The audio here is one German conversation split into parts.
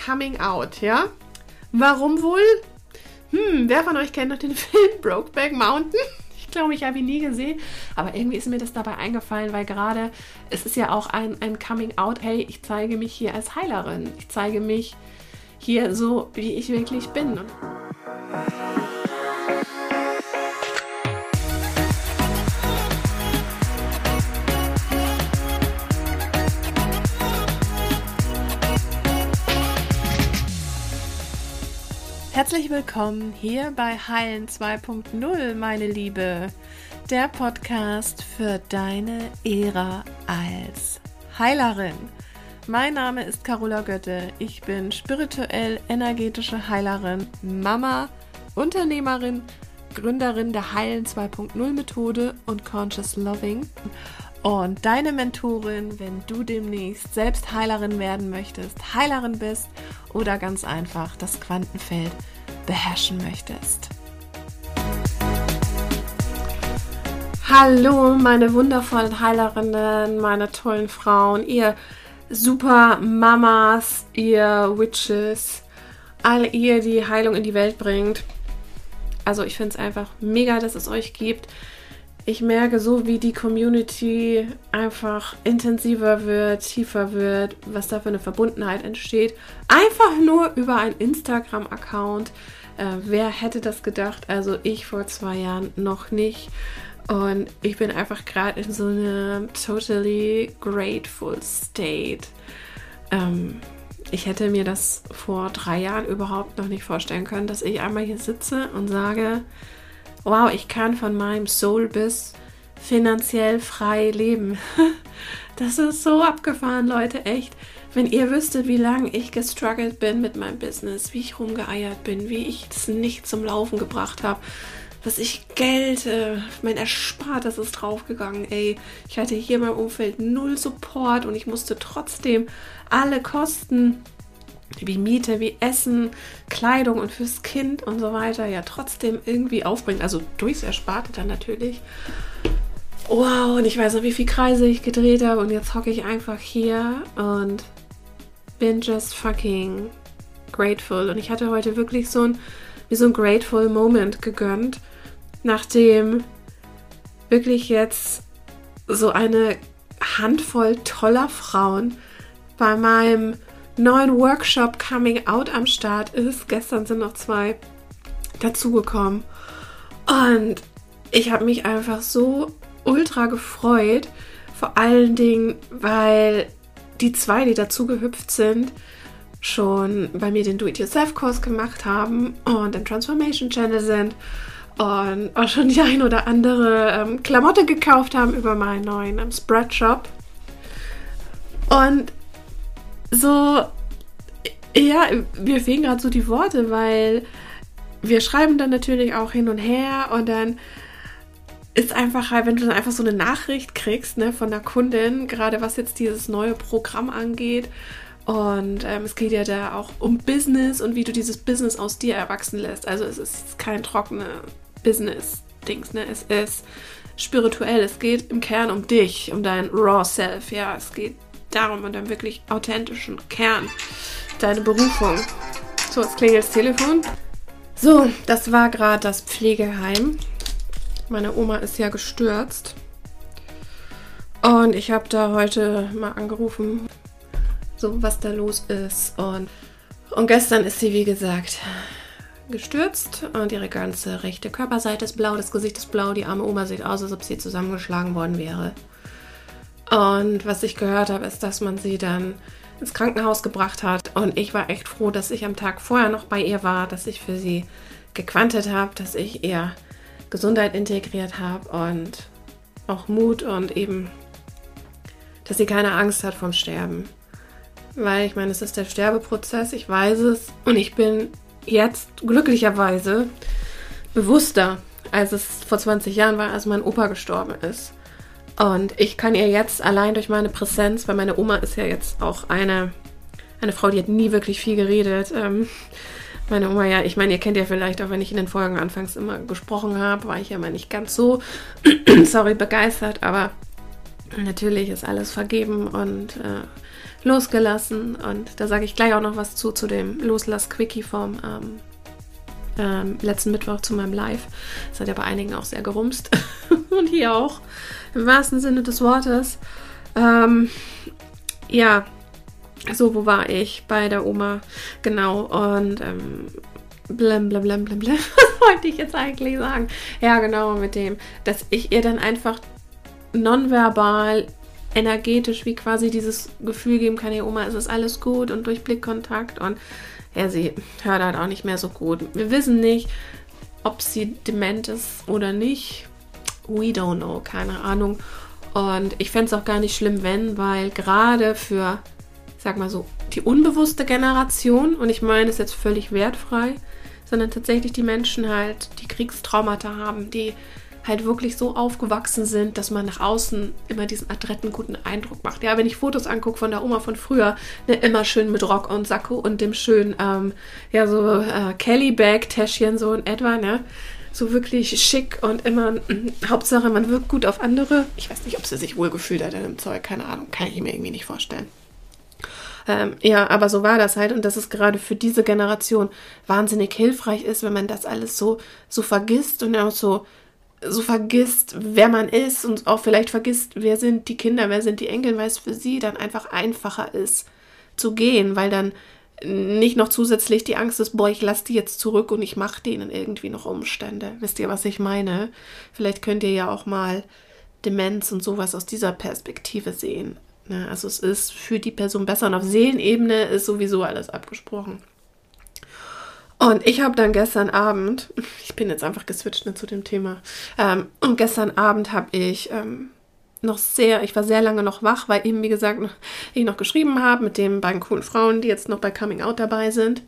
Coming Out, ja? Warum wohl? Wer von euch kennt noch den Film Brokeback Mountain? Ich glaube, ich habe ihn nie gesehen, aber irgendwie ist mir das dabei eingefallen, weil gerade, es ist ja auch ein Coming Out, hey, ich zeige mich hier als Heilerin, ich zeige mich hier so, wie ich wirklich bin. Herzlich willkommen hier bei Heilen 2.0, meine Liebe, der Podcast für deine Ära als Heilerin. Mein Name ist Carola Götte, ich bin spirituell-energetische Heilerin, Mama, Unternehmerin, Gründerin der Heilen 2.0 Methode und Conscious Loving und deine Mentorin, wenn du demnächst selbst Heilerin werden möchtest, Heilerin bist oder ganz einfach das Quantenfeld beherrschen möchtest. Hallo, meine wundervollen Heilerinnen, meine tollen Frauen, ihr super Mamas, ihr Witches, all ihr, die Heilung in die Welt bringt. Also ich finde es einfach mega, dass es euch gibt. Ich merke so, wie die Community einfach intensiver wird, tiefer wird, was da für eine Verbundenheit entsteht. Einfach nur über einen Instagram-Account. Wer hätte das gedacht? Also ich vor 2 Jahren noch nicht. Und ich bin einfach gerade in so einem totally grateful state. Ich hätte mir das vor 3 Jahren überhaupt noch nicht vorstellen können, dass ich einmal hier sitze und sage, wow, ich kann von meinem Soul-Biss finanziell frei leben. Das ist so abgefahren, Leute, echt. Wenn ihr wüsstet, wie lange ich gestruggelt bin mit meinem Business, wie ich rumgeeiert bin, wie ich es nicht zum Laufen gebracht habe, was ich Geld, mein Erspartes ist draufgegangen, ey. Ich hatte hier in meinem Umfeld 0 Support und ich musste trotzdem alle Kosten wie Miete, wie Essen, Kleidung und fürs Kind und so weiter, ja trotzdem irgendwie aufbringen. Also durchs Ersparte dann natürlich. Wow, und ich weiß noch, wie viele Kreise ich gedreht habe und jetzt hocke ich einfach hier und bin just fucking grateful. Und ich hatte heute wirklich so ein grateful Moment gegönnt, nachdem wirklich jetzt so eine Handvoll toller Frauen bei meinem neuen Workshop Coming Out am Start ist. Gestern sind noch 2 dazugekommen. Und ich habe mich einfach so ultra gefreut. Vor allen Dingen, weil die 2, die dazugehüpft sind, schon bei mir den Do-It-Yourself-Kurs gemacht haben und im Transformation Channel sind und auch schon die ein oder andere Klamotte gekauft haben über meinen neuen Spreadshop. Und so, ja, mir fehlen gerade so die Worte, weil wir schreiben dann natürlich auch hin und her und dann ist einfach halt, wenn du dann einfach so eine Nachricht kriegst, ne, von der Kundin, gerade was jetzt dieses neue Programm angeht und es geht ja da auch um Business und wie du dieses Business aus dir erwachsen lässt. Also es ist kein trockene Business-Dings, ne, es ist spirituell, es geht im Kern um dich, um dein Raw Self, ja, es geht darum, um deinen wirklich authentischen Kern, deine Berufung. So, jetzt klingelt das Telefon. So, das war gerade das Pflegeheim. Meine Oma ist ja gestürzt. Und ich habe da heute mal angerufen, so was da los ist. Und gestern ist sie, wie gesagt, gestürzt. Und ihre ganze rechte Körperseite ist blau, das Gesicht ist blau. Die arme Oma sieht aus, als ob sie zusammengeschlagen worden wäre. Und was ich gehört habe, ist, dass man sie dann ins Krankenhaus gebracht hat. Und ich war echt froh, dass ich am Tag vorher noch bei ihr war, dass ich für sie gequantet habe, dass ich ihr Gesundheit integriert habe und auch Mut und eben, dass sie keine Angst hat vom Sterben. Weil ich meine, es ist der Sterbeprozess, ich weiß es und ich bin jetzt glücklicherweise bewusster, als es vor 20 Jahren war, als mein Opa gestorben ist. Und ich kann ihr jetzt allein durch meine Präsenz, weil meine Oma ist ja jetzt auch eine Frau, die hat nie wirklich viel geredet. Meine Oma, ja, ich meine, ihr kennt ja vielleicht auch, wenn ich in den Folgen anfangs immer gesprochen habe, war ich ja mal nicht ganz so, begeistert, aber natürlich ist alles vergeben und losgelassen. Und da sage ich gleich auch noch was zu dem Loslass-Quickie vom letzten Mittwoch zu meinem Live. Das hat ja bei einigen auch sehr gerumst. Und hier auch, im wahrsten Sinne des Wortes. Ja, so, wo war ich? Bei der Oma, genau. Und blem. Was wollte ich jetzt eigentlich sagen? Ja, genau, mit dem, dass ich ihr dann einfach nonverbal, energetisch wie quasi dieses Gefühl geben kann, hey Oma, es ist alles gut und durch Blickkontakt und ja, sie hört halt auch nicht mehr so gut. Wir wissen nicht, ob sie dement ist oder nicht. We don't know, keine Ahnung. Und ich fände es auch gar nicht schlimm, weil gerade für, sag mal so, die unbewusste Generation, und ich meine es jetzt völlig wertfrei, sondern tatsächlich die Menschen halt, die Kriegstraumata haben, die halt wirklich so aufgewachsen sind, dass man nach außen immer diesen adretten, guten Eindruck macht. Ja, wenn ich Fotos angucke von der Oma von früher, ne, immer schön mit Rock und Sakko und dem schönen, Kelly-Bag-Täschchen so in etwa, ne, so wirklich schick und immer, Hauptsache, man wirkt gut auf andere. Ich weiß nicht, ob sie sich wohlgefühlt hat in dem Zeug, keine Ahnung, kann ich mir irgendwie nicht vorstellen. Ja, aber so war das halt und dass es gerade für diese Generation wahnsinnig hilfreich ist, wenn man das alles so vergisst und auch so vergisst, wer man ist und auch vielleicht vergisst, wer sind die Kinder, wer sind die Enkel, weil es für sie dann einfach einfacher ist zu gehen, weil dann nicht noch zusätzlich die Angst ist, boah, ich lasse die jetzt zurück und ich mache denen irgendwie noch Umstände. Wisst ihr, was ich meine? Vielleicht könnt ihr ja auch mal Demenz und sowas aus dieser Perspektive sehen. Ja, also es ist für die Person besser und auf Seelenebene ist sowieso alles abgesprochen. Und ich habe dann gestern Abend, ich bin jetzt einfach geswitcht zu dem Thema, und gestern Abend habe ich ich war sehr lange noch wach, weil eben, wie gesagt, ich noch geschrieben habe mit den beiden coolen Frauen, die jetzt noch bei Coming Out dabei sind.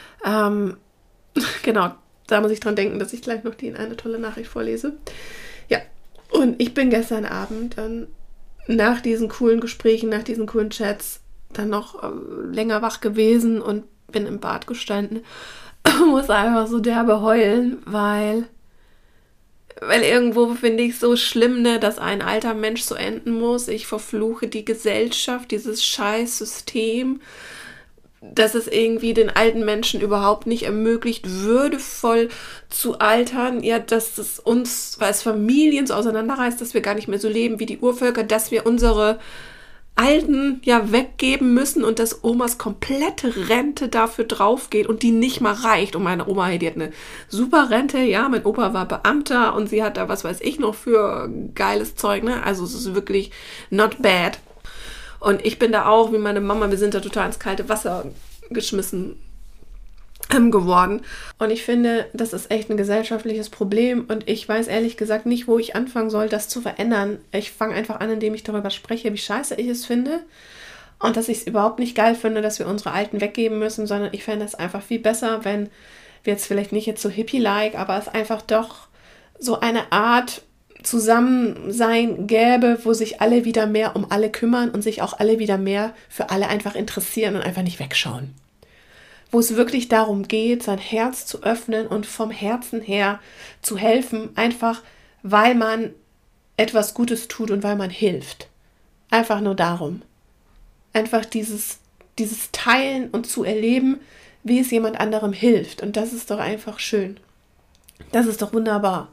Genau, da muss ich dran denken, dass ich gleich noch die eine tolle Nachricht vorlese. Ja, und ich bin gestern Abend dann nach diesen coolen Gesprächen, nach diesen coolen Chats dann noch länger wach gewesen und bin im Bad gestanden. Muss einfach so derbe heulen, weil irgendwo finde ich es so schlimm, ne, dass ein alter Mensch so enden muss. Ich verfluche die Gesellschaft, dieses Scheißsystem, dass es irgendwie den alten Menschen überhaupt nicht ermöglicht, würdevoll zu altern. Ja, dass es uns als Familien so auseinanderreißt, dass wir gar nicht mehr so leben wie die Urvölker, dass wir unsere Alten ja weggeben müssen und dass Omas komplette Rente dafür draufgeht und die nicht mal reicht. Und meine Oma, die hat eine super Rente, ja, mein Opa war Beamter und sie hat da, was weiß ich noch für geiles Zeug, ne, also es ist wirklich not bad. Und ich bin da auch, wie meine Mama, wir sind da total ins kalte Wasser geschmissen geworden. Und ich finde, das ist echt ein gesellschaftliches Problem und ich weiß ehrlich gesagt nicht, wo ich anfangen soll, das zu verändern. Ich fange einfach an, indem ich darüber spreche, wie scheiße ich es finde und dass ich es überhaupt nicht geil finde, dass wir unsere Alten weggeben müssen, sondern ich fände es einfach viel besser, wenn wir jetzt vielleicht nicht jetzt so hippie-like, aber es einfach doch so eine Art Zusammensein gäbe, wo sich alle wieder mehr um alle kümmern und sich auch alle wieder mehr für alle einfach interessieren und einfach nicht wegschauen. Wo es wirklich darum geht, sein Herz zu öffnen und vom Herzen her zu helfen, einfach weil man etwas Gutes tut und weil man hilft. Einfach nur darum. Einfach dieses Teilen und zu erleben, wie es jemand anderem hilft. Und das ist doch einfach schön. Das ist doch wunderbar.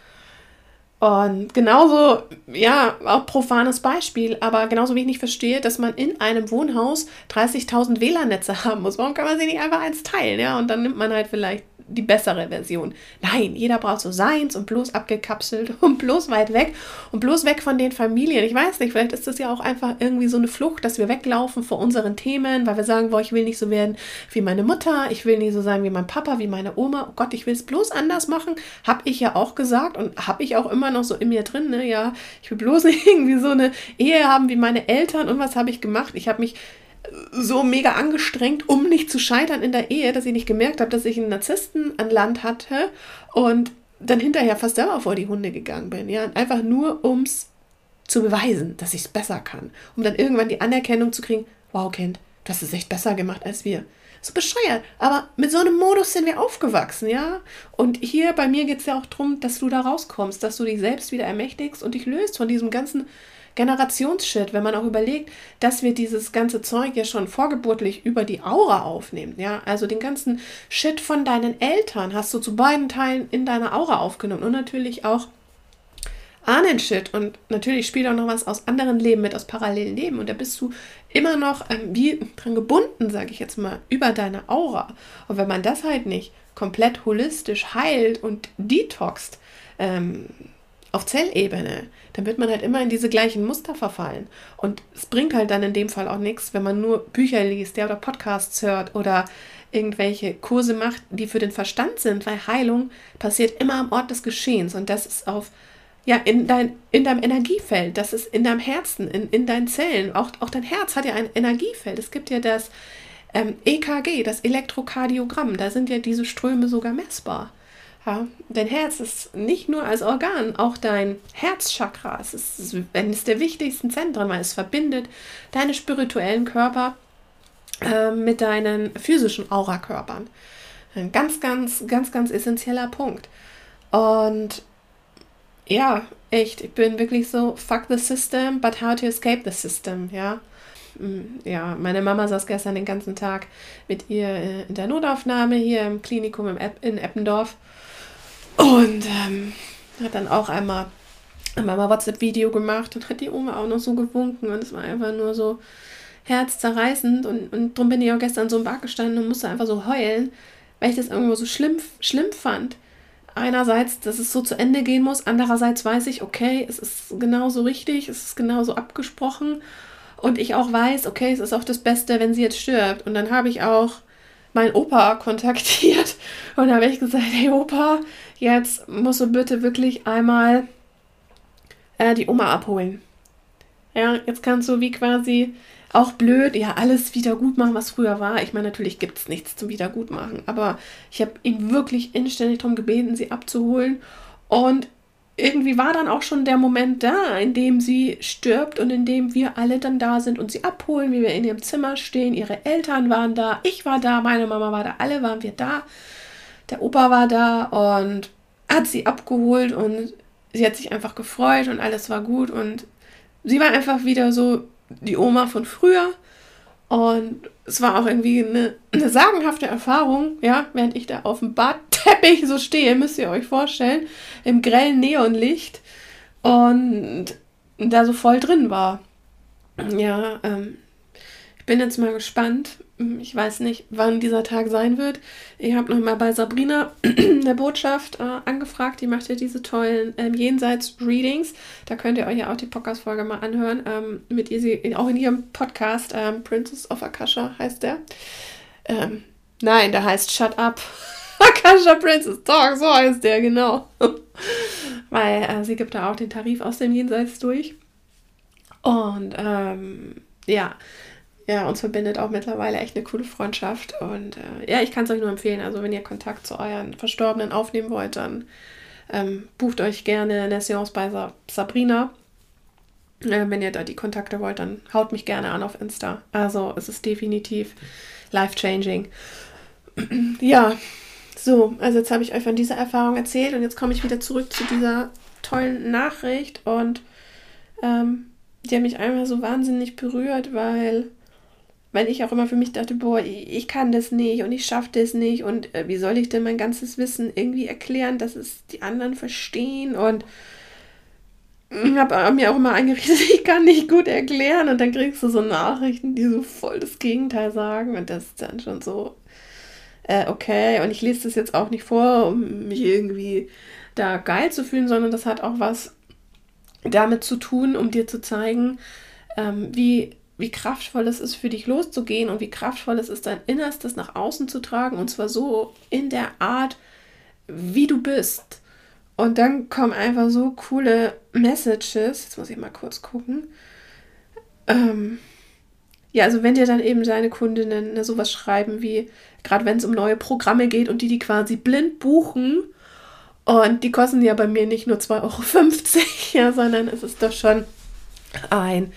Und genauso, ja, auch profanes Beispiel, aber genauso wie ich nicht verstehe, dass man in einem Wohnhaus 30.000 WLAN-Netze haben muss. Warum kann man sich nicht einfach eins teilen, ja? Und dann nimmt man halt vielleicht die bessere Version. Nein, jeder braucht so seins und bloß abgekapselt und bloß weit weg und bloß weg von den Familien. Ich weiß nicht, vielleicht ist das ja auch einfach irgendwie so eine Flucht, dass wir weglaufen vor unseren Themen, weil wir sagen, boah, ich will nicht so werden wie meine Mutter, ich will nicht so sein wie mein Papa, wie meine Oma. Oh Gott, ich will es bloß anders machen. Habe ich ja auch gesagt und habe ich auch immer noch so in mir drin, ne? Ja, ich will bloß nicht irgendwie so eine Ehe haben wie meine Eltern. Und was habe ich gemacht? Ich habe mich so mega angestrengt, um nicht zu scheitern in der Ehe, dass ich nicht gemerkt habe, dass ich einen Narzissten an Land hatte und dann hinterher fast selber vor die Hunde gegangen bin. Ja, einfach nur, um es zu beweisen, dass ich es besser kann. Um dann irgendwann die Anerkennung zu kriegen, wow, Kind, du hast es echt besser gemacht als wir. So bescheuert, aber mit so einem Modus sind wir aufgewachsen, ja. Und hier bei mir geht es ja auch darum, dass du da rauskommst, dass du dich selbst wieder ermächtigst und dich löst von diesem ganzen Generationsshit, wenn man auch überlegt, dass wir dieses ganze Zeug ja schon vorgeburtlich über die Aura aufnehmen. Ja, also den ganzen Shit von deinen Eltern hast du zu beiden Teilen in deiner Aura aufgenommen und natürlich auch Ahnen-Shit und natürlich spielt auch noch was aus anderen Leben mit, aus parallelen Leben und da bist du immer noch wie dran gebunden, sage ich jetzt mal, über deine Aura. Und wenn man das halt nicht komplett holistisch heilt und detoxt auf Zellebene, dann wird man halt immer in diese gleichen Muster verfallen. Und es bringt halt dann in dem Fall auch nichts, wenn man nur Bücher liest, ja, oder Podcasts hört oder irgendwelche Kurse macht, die für den Verstand sind, weil Heilung passiert immer am Ort des Geschehens und das ist in deinem Energiefeld, das ist in deinem Herzen, in deinen Zellen. Auch dein Herz hat ja ein Energiefeld. Es gibt ja das EKG, das Elektrokardiogramm. Da sind ja diese Ströme sogar messbar. Ja, dein Herz ist nicht nur als Organ, auch dein Herzchakra. Es ist eines der wichtigsten Zentren, weil es verbindet deine spirituellen Körper mit deinen physischen Aurakörpern. Ein ganz, ganz, ganz, ganz essentieller Punkt. Und ja, echt, ich bin wirklich so, fuck the system, but how to escape the system, ja. Ja, meine Mama saß gestern den ganzen Tag mit ihr in der Notaufnahme hier im Klinikum in Eppendorf und hat dann auch einmal WhatsApp-Video gemacht und hat die Oma auch noch so gewunken und es war einfach nur so herzzerreißend und drum bin ich auch gestern so im Bad gestanden und musste einfach so heulen, weil ich das irgendwo so schlimm fand. Einerseits, dass es so zu Ende gehen muss, andererseits weiß ich, okay, es ist genauso richtig, es ist genauso abgesprochen und ich auch weiß, okay, es ist auch das Beste, wenn sie jetzt stirbt. Und dann habe ich auch meinen Opa kontaktiert und da habe ich gesagt, hey Opa, jetzt musst du bitte wirklich einmal die Oma abholen. Ja, jetzt kannst du wie quasi auch blöd, ja, alles wieder gut machen, was früher war. Ich meine, natürlich gibt es nichts zum Wiedergutmachen, aber ich habe ihn wirklich inständig darum gebeten, sie abzuholen und irgendwie war dann auch schon der Moment da, in dem sie stirbt und in dem wir alle dann da sind und sie abholen, wie wir in ihrem Zimmer stehen. Ihre Eltern waren da, ich war da, meine Mama war da, alle waren wir da. Der Opa war da und hat sie abgeholt und sie hat sich einfach gefreut und alles war gut und sie war einfach wieder so die Oma von früher und es war auch irgendwie eine sagenhafte Erfahrung, ja, während ich da auf dem Badteppich so stehe, müsst ihr euch vorstellen, im grellen Neonlicht und da so voll drin war. Ja, ich bin jetzt mal gespannt. Ich weiß nicht, wann dieser Tag sein wird. Ich habe nochmal bei Sabrina der Botschaft angefragt. Die macht ja diese tollen Jenseits-Readings. Da könnt ihr euch ja auch die Podcast-Folge mal anhören. Mit ihr, auch in ihrem Podcast, Princess of Akasha heißt der. Nein, der heißt Shut Up. Akasha Princess Talk, so heißt der, genau. Weil sie gibt da auch den Tarif aus dem Jenseits durch. Und ja, uns verbindet auch mittlerweile echt eine coole Freundschaft. Und ich kann es euch nur empfehlen. Also wenn ihr Kontakt zu euren Verstorbenen aufnehmen wollt, dann bucht euch gerne eine Seance bei Sabrina. Wenn ihr da die Kontakte wollt, dann haut mich gerne an auf Insta. Also es ist definitiv life-changing. Ja, so, also jetzt habe ich euch von dieser Erfahrung erzählt und jetzt komme ich wieder zurück zu dieser tollen Nachricht und die hat mich einmal so wahnsinnig berührt, weil ich auch immer für mich dachte, boah, ich kann das nicht und ich schaffe das nicht und wie soll ich denn mein ganzes Wissen irgendwie erklären, dass es die anderen verstehen und habe mir auch immer eingeredet, ich kann nicht gut erklären und dann kriegst du so Nachrichten, die so voll das Gegenteil sagen und das ist dann schon so, okay, und ich lese das jetzt auch nicht vor, um mich irgendwie da geil zu fühlen, sondern das hat auch was damit zu tun, um dir zu zeigen, wie kraftvoll es ist, für dich loszugehen und wie kraftvoll es ist, dein Innerstes nach außen zu tragen und zwar so in der Art, wie du bist. Und dann kommen einfach so coole Messages. Jetzt muss ich mal kurz gucken. Also wenn dir dann eben deine Kundinnen sowas schreiben wie, gerade wenn es um neue Programme geht und die quasi blind buchen und die kosten ja bei mir nicht nur 2,50 €, ja, sondern es ist doch schon ein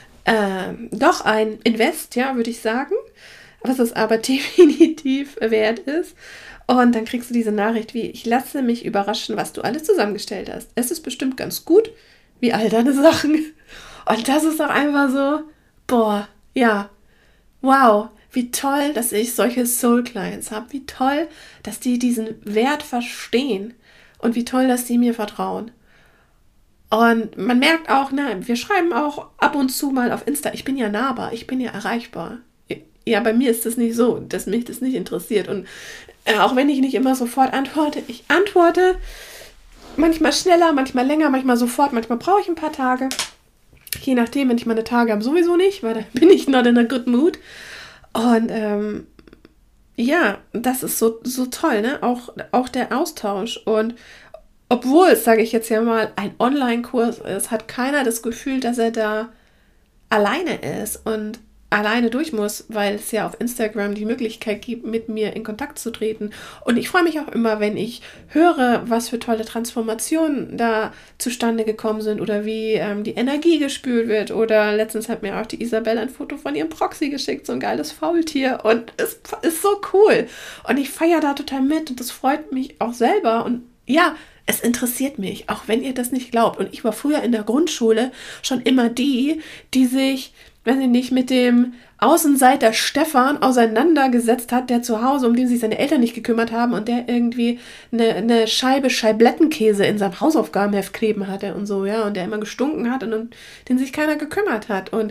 Invest, ja, würde ich sagen, was es aber definitiv wert ist. Und dann kriegst du diese Nachricht wie, ich lasse mich überraschen, was du alles zusammengestellt hast. Es ist bestimmt ganz gut, wie all deine Sachen. Und das ist doch einfach so, boah, ja, wow, wie toll, dass ich solche Soul Clients habe. Wie toll, dass die diesen Wert verstehen. Und wie toll, dass die mir vertrauen. Und man merkt auch, wir schreiben auch ab und zu mal auf Insta, ich bin ja nahbar, ich bin ja erreichbar. Ja, bei mir ist das nicht so, dass mich das nicht interessiert. Und auch wenn ich nicht immer sofort antworte, ich antworte manchmal schneller, manchmal länger, manchmal sofort, manchmal brauche ich ein paar Tage. Je nachdem, wenn ich meine Tage habe, sowieso nicht, weil da bin ich not in a good mood. Und ja, das ist so toll, ne? Auch der Austausch. Und obwohl es, sage ich jetzt ja mal, ein Online-Kurs ist, hat keiner das Gefühl, dass er da alleine ist und alleine durch muss, weil es ja auf Instagram die Möglichkeit gibt, mit mir in Kontakt zu treten. Und ich freue mich auch immer, wenn ich höre, was für tolle Transformationen da zustande gekommen sind oder wie die Energie gespült wird. Oder letztens hat mir auch die Isabel ein Foto von ihrem Proxy geschickt, so ein geiles Faultier. Und es ist so cool. Und ich feiere da total mit und das freut mich auch selber. Und ja, es interessiert mich, auch wenn ihr das nicht glaubt. Und ich war früher in der Grundschule schon immer die sich, wenn sie nicht mit dem Außenseiter Stefan auseinandergesetzt hat, der zu Hause, um den sich seine Eltern nicht gekümmert haben und der irgendwie eine Scheibe Scheiblettenkäse in seinem Hausaufgabenheft kleben hatte und so, ja, und der immer gestunken hat und um den sich keiner gekümmert hat. Und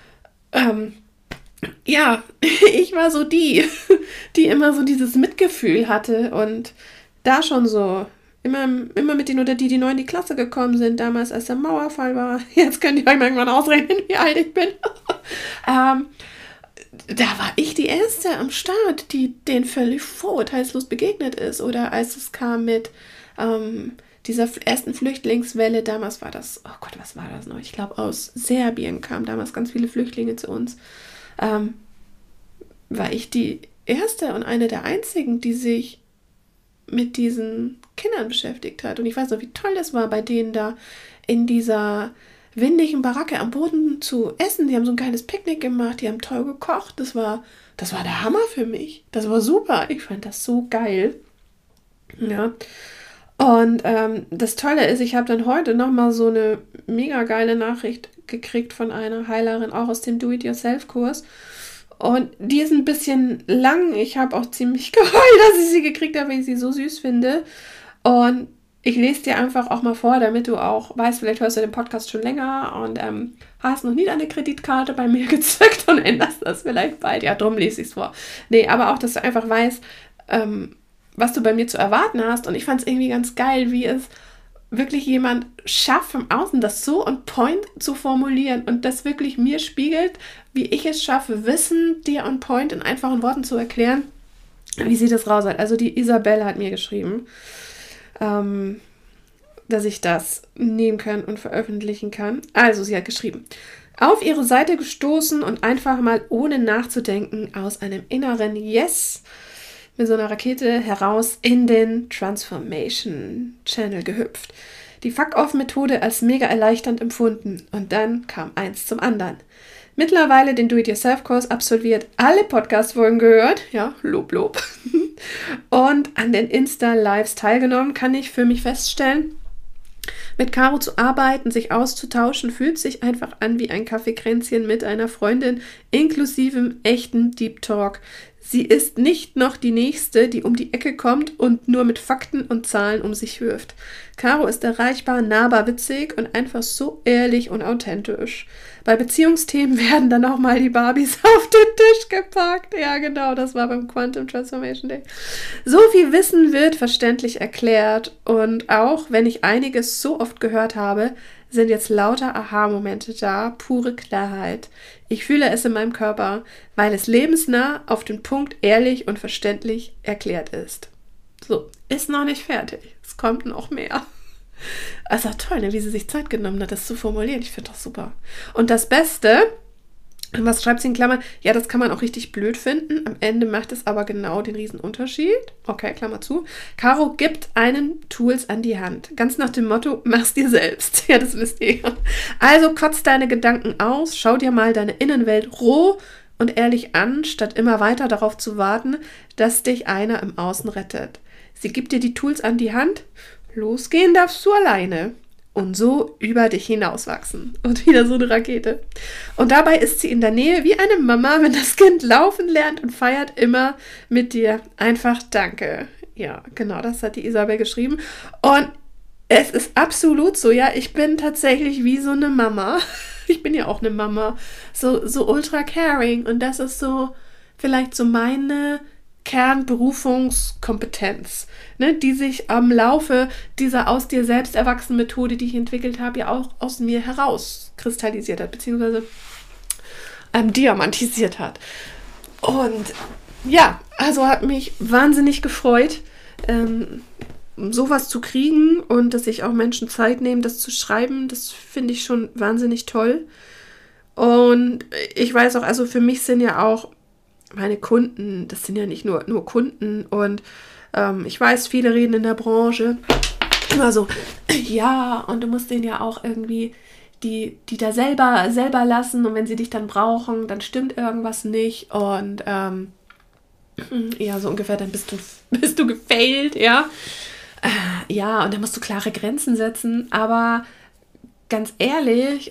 ja, ich war so die immer so dieses Mitgefühl hatte und da schon so immer mit denen oder die neu in die Klasse gekommen sind, damals als der Mauerfall war. Jetzt könnt ihr euch mal irgendwann ausrechnen, wie alt ich bin. Da war ich die Erste am Start, die denen völlig vorurteilslos begegnet ist. Oder als es kam mit dieser ersten Flüchtlingswelle, damals war das, oh Gott, was war das noch? Ich glaube, aus Serbien kamen damals ganz viele Flüchtlinge zu uns. War ich die Erste und eine der einzigen, die sich mit diesen Kindern beschäftigt hat. Und ich weiß noch, wie toll das war, bei denen da in dieser windigen Baracke am Boden zu essen. Die haben so ein kleines Picknick gemacht, die haben toll gekocht. Das war der Hammer für mich. Das war super. Ich fand das so geil. Ja. Und das Tolle ist, ich habe dann heute nochmal so eine mega geile Nachricht gekriegt von einer Heilerin, auch aus dem Do-It-Yourself-Kurs. Und die ist ein bisschen lang. Ich habe auch ziemlich geheult, dass ich sie gekriegt habe, weil ich sie so süß finde. Und ich lese dir einfach auch mal vor, damit du auch weißt, vielleicht hörst du den Podcast schon länger und hast noch nie deine Kreditkarte bei mir gezückt und änderst das vielleicht bald. Ja, drum lese ich es vor. Nee, aber auch, dass du einfach weißt, was du bei mir zu erwarten hast. Und ich fand es irgendwie ganz geil, wie es wirklich jemand schafft vom Außen, das so on point zu formulieren und das wirklich mir spiegelt, wie ich es schaffe, Wissen dir on point in einfachen Worten zu erklären, wie sie das raus hat. Also die Isabel hat mir geschrieben, dass ich das nehmen kann und veröffentlichen kann. Also sie hat geschrieben, auf ihre Seite gestoßen und einfach mal ohne nachzudenken aus einem inneren Yes mit so einer Rakete heraus in den Transformation Channel gehüpft. Die Fuck-Off-Methode als mega erleichternd empfunden. Und dann kam eins zum anderen. Mittlerweile den Do-It-Yourself-Kurs absolviert, alle Podcast-Folgen gehört, ja, Lob. Und an den Insta-Lives teilgenommen, kann ich für mich feststellen, mit Caro zu arbeiten, sich auszutauschen, fühlt sich einfach an wie ein Kaffeekränzchen mit einer Freundin, inklusive echten Deep Talk. Sie ist nicht noch die Nächste, die um die Ecke kommt und nur mit Fakten und Zahlen um sich wirft. Caro ist erreichbar, nahbar, witzig und einfach so ehrlich und authentisch. Bei Beziehungsthemen werden dann auch mal die Barbies auf den Tisch gepackt. Ja, genau, das war beim Quantum Transformation Day. So viel Wissen wird verständlich erklärt und auch wenn ich einiges so oft gehört habe, sind jetzt lauter Aha-Momente da, pure Klarheit. Ich fühle es in meinem Körper, weil es lebensnah, auf den Punkt, ehrlich und verständlich erklärt ist. So, ist noch nicht fertig. Es kommt noch mehr. Also toll, ne, wie sie sich Zeit genommen hat, das zu formulieren. Ich finde das super. Und das Beste, was schreibt sie in Klammern? Ja, das kann man auch richtig blöd finden. Am Ende macht es aber genau den riesen Unterschied. Okay, Klammer zu. Caro gibt einen Tools an die Hand. Ganz nach dem Motto, mach's dir selbst. Ja, das wisst ihr. Also kotz deine Gedanken aus, schau dir mal deine Innenwelt roh und ehrlich an, statt immer weiter darauf zu warten, dass dich einer im Außen rettet. Sie gibt dir die Tools an die Hand. Losgehen darfst du alleine. und so über dich hinauswachsen. Und wieder so eine Rakete. Und dabei ist sie in der Nähe wie eine Mama, wenn das Kind laufen lernt und feiert immer mit dir. Einfach danke. Ja, genau, das hat die Isabel geschrieben. Und es ist absolut so, ja, ich bin tatsächlich wie so eine Mama. Ich bin ja auch eine Mama. So ultra caring. Und das ist so vielleicht so meine Kernberufungskompetenz, ne, die sich am Laufe dieser aus dir selbst erwachsenen Methode, die ich entwickelt habe, ja auch aus mir herauskristallisiert hat, beziehungsweise diamantisiert hat. Und ja, also hat mich wahnsinnig gefreut, sowas zu kriegen und dass sich auch Menschen Zeit nehmen, das zu schreiben. Das finde ich schon wahnsinnig toll. Und ich weiß auch, also für mich sind ja auch meine Kunden, das sind ja nicht nur Kunden und ich weiß, viele reden in der Branche immer so, ja, und du musst denen ja auch irgendwie die da selber lassen und wenn sie dich dann brauchen, dann stimmt irgendwas nicht und ja, so ungefähr, dann bist du gefailt, ja. Ja, und dann musst du klare Grenzen setzen, aber ganz ehrlich,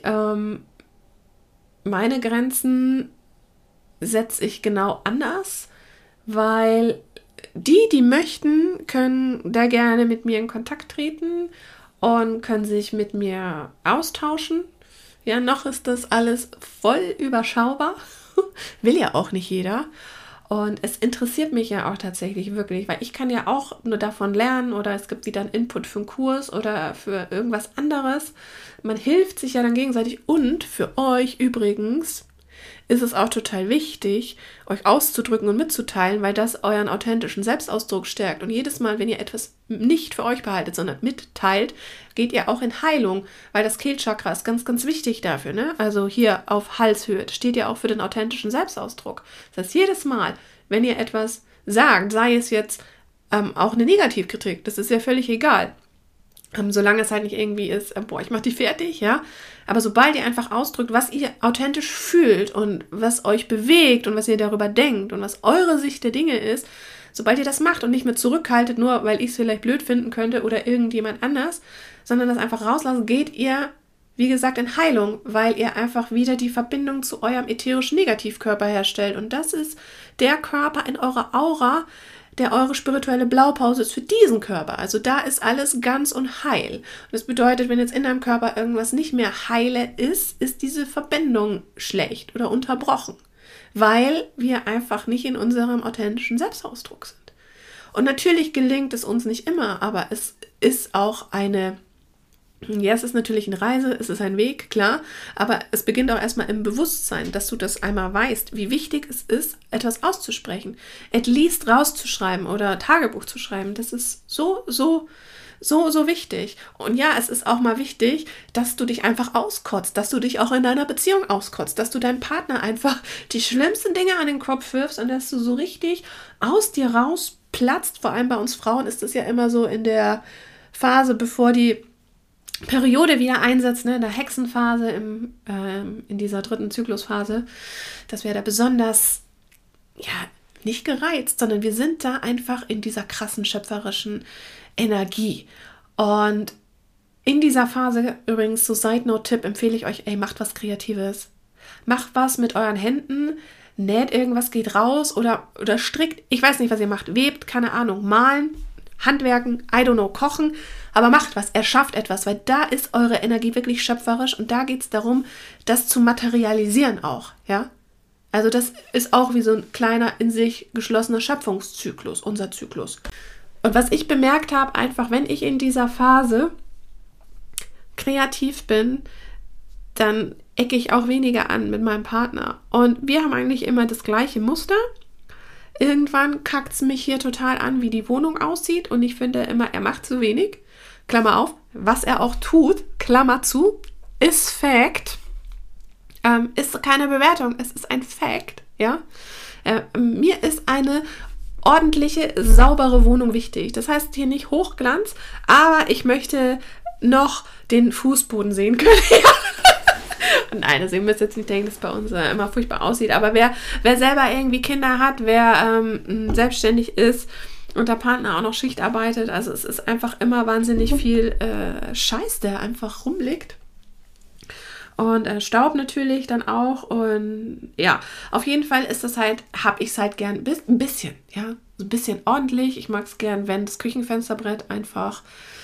meine Grenzen setze ich genau anders, weil die möchten, können da gerne mit mir in Kontakt treten und können sich mit mir austauschen. Ja, noch ist das alles voll überschaubar. Will ja auch nicht jeder. Und es interessiert mich ja auch tatsächlich wirklich, weil ich kann ja auch nur davon lernen oder es gibt wieder einen Input für einen Kurs oder für irgendwas anderes. Man hilft sich ja dann gegenseitig und für euch übrigens ist es auch total wichtig, euch auszudrücken und mitzuteilen, weil das euren authentischen Selbstausdruck stärkt. Und jedes Mal, wenn ihr etwas nicht für euch behaltet, sondern mitteilt, geht ihr auch in Heilung, weil das Kehlchakra ist ganz, ganz wichtig dafür, ne? Also hier auf Halshöhe, das steht ja auch für den authentischen Selbstausdruck. Das heißt, jedes Mal, wenn ihr etwas sagt, sei es jetzt auch eine Negativkritik, das ist ja völlig egal. Solange es halt nicht irgendwie ist, ich mach die fertig, ja. Aber sobald ihr einfach ausdrückt, was ihr authentisch fühlt und was euch bewegt und was ihr darüber denkt und was eure Sicht der Dinge ist, sobald ihr das macht und nicht mehr zurückhaltet, nur weil ich es vielleicht blöd finden könnte oder irgendjemand anders, sondern das einfach rauslassen, geht ihr, wie gesagt, in Heilung, weil ihr einfach wieder die Verbindung zu eurem ätherischen Negativkörper herstellt. Und das ist der Körper in eurer Aura, der eure spirituelle Blaupause ist für diesen Körper. Also da ist alles ganz und heil. Und das bedeutet, wenn jetzt in deinem Körper irgendwas nicht mehr heile ist, ist diese Verbindung schlecht oder unterbrochen, weil wir einfach nicht in unserem authentischen Selbstausdruck sind. Und natürlich gelingt es uns nicht immer, aber es ist auch es ist natürlich eine Reise, es ist ein Weg, klar, aber es beginnt auch erstmal im Bewusstsein, dass du das einmal weißt, wie wichtig es ist, etwas auszusprechen, at least rauszuschreiben oder Tagebuch zu schreiben. Das ist so wichtig. Und ja, es ist auch mal wichtig, dass du dich einfach auskotzt, dass du dich auch in deiner Beziehung auskotzt, dass du deinem Partner einfach die schlimmsten Dinge an den Kopf wirfst und dass du so richtig aus dir rausplatzt. Vor allem bei uns Frauen ist es ja immer so in der Phase, bevor die Periode wieder einsetzt, ne, in der Hexenphase, in dieser 3. Zyklusphase, dass wir da besonders, ja, nicht gereizt, sondern wir sind da einfach in dieser krassen schöpferischen Energie. Und in dieser Phase, übrigens, so Side-Note-Tipp, empfehle ich euch, macht was Kreatives. Macht was mit euren Händen, näht irgendwas, geht raus oder strickt, ich weiß nicht, was ihr macht, webt, keine Ahnung, malen, Handwerken, I don't know, kochen, aber macht was, erschafft etwas, weil da ist eure Energie wirklich schöpferisch und da geht es darum, das zu materialisieren auch, ja. Also das ist auch wie so ein kleiner, in sich geschlossener Schöpfungszyklus, unser Zyklus. Und was ich bemerkt habe, einfach wenn ich in dieser Phase kreativ bin, dann ecke ich auch weniger an mit meinem Partner. Und wir haben eigentlich immer das gleiche Muster. Irgendwann kackt es mich hier total an, wie die Wohnung aussieht und ich finde immer, er macht zu wenig. Klammer auf, was er auch tut, Klammer zu, ist Fact. Ist keine Bewertung, es ist ein Fact, ja. Mir ist eine ordentliche, saubere Wohnung wichtig. Das heißt hier nicht Hochglanz, aber ich möchte noch den Fußboden sehen können. Nein, also ihr müsst jetzt nicht denken, dass bei uns immer furchtbar aussieht, aber wer selber irgendwie Kinder hat, wer selbstständig ist, und der Partner auch noch Schicht arbeitet. Also es ist einfach immer wahnsinnig viel Scheiß, der einfach rumliegt. Und Staub natürlich dann auch. Und ja, auf jeden Fall ist das halt, habe ich es halt gern ein bisschen, ja, so ein bisschen ordentlich. Ich mag es gern, wenn das Küchenfensterbrett einfach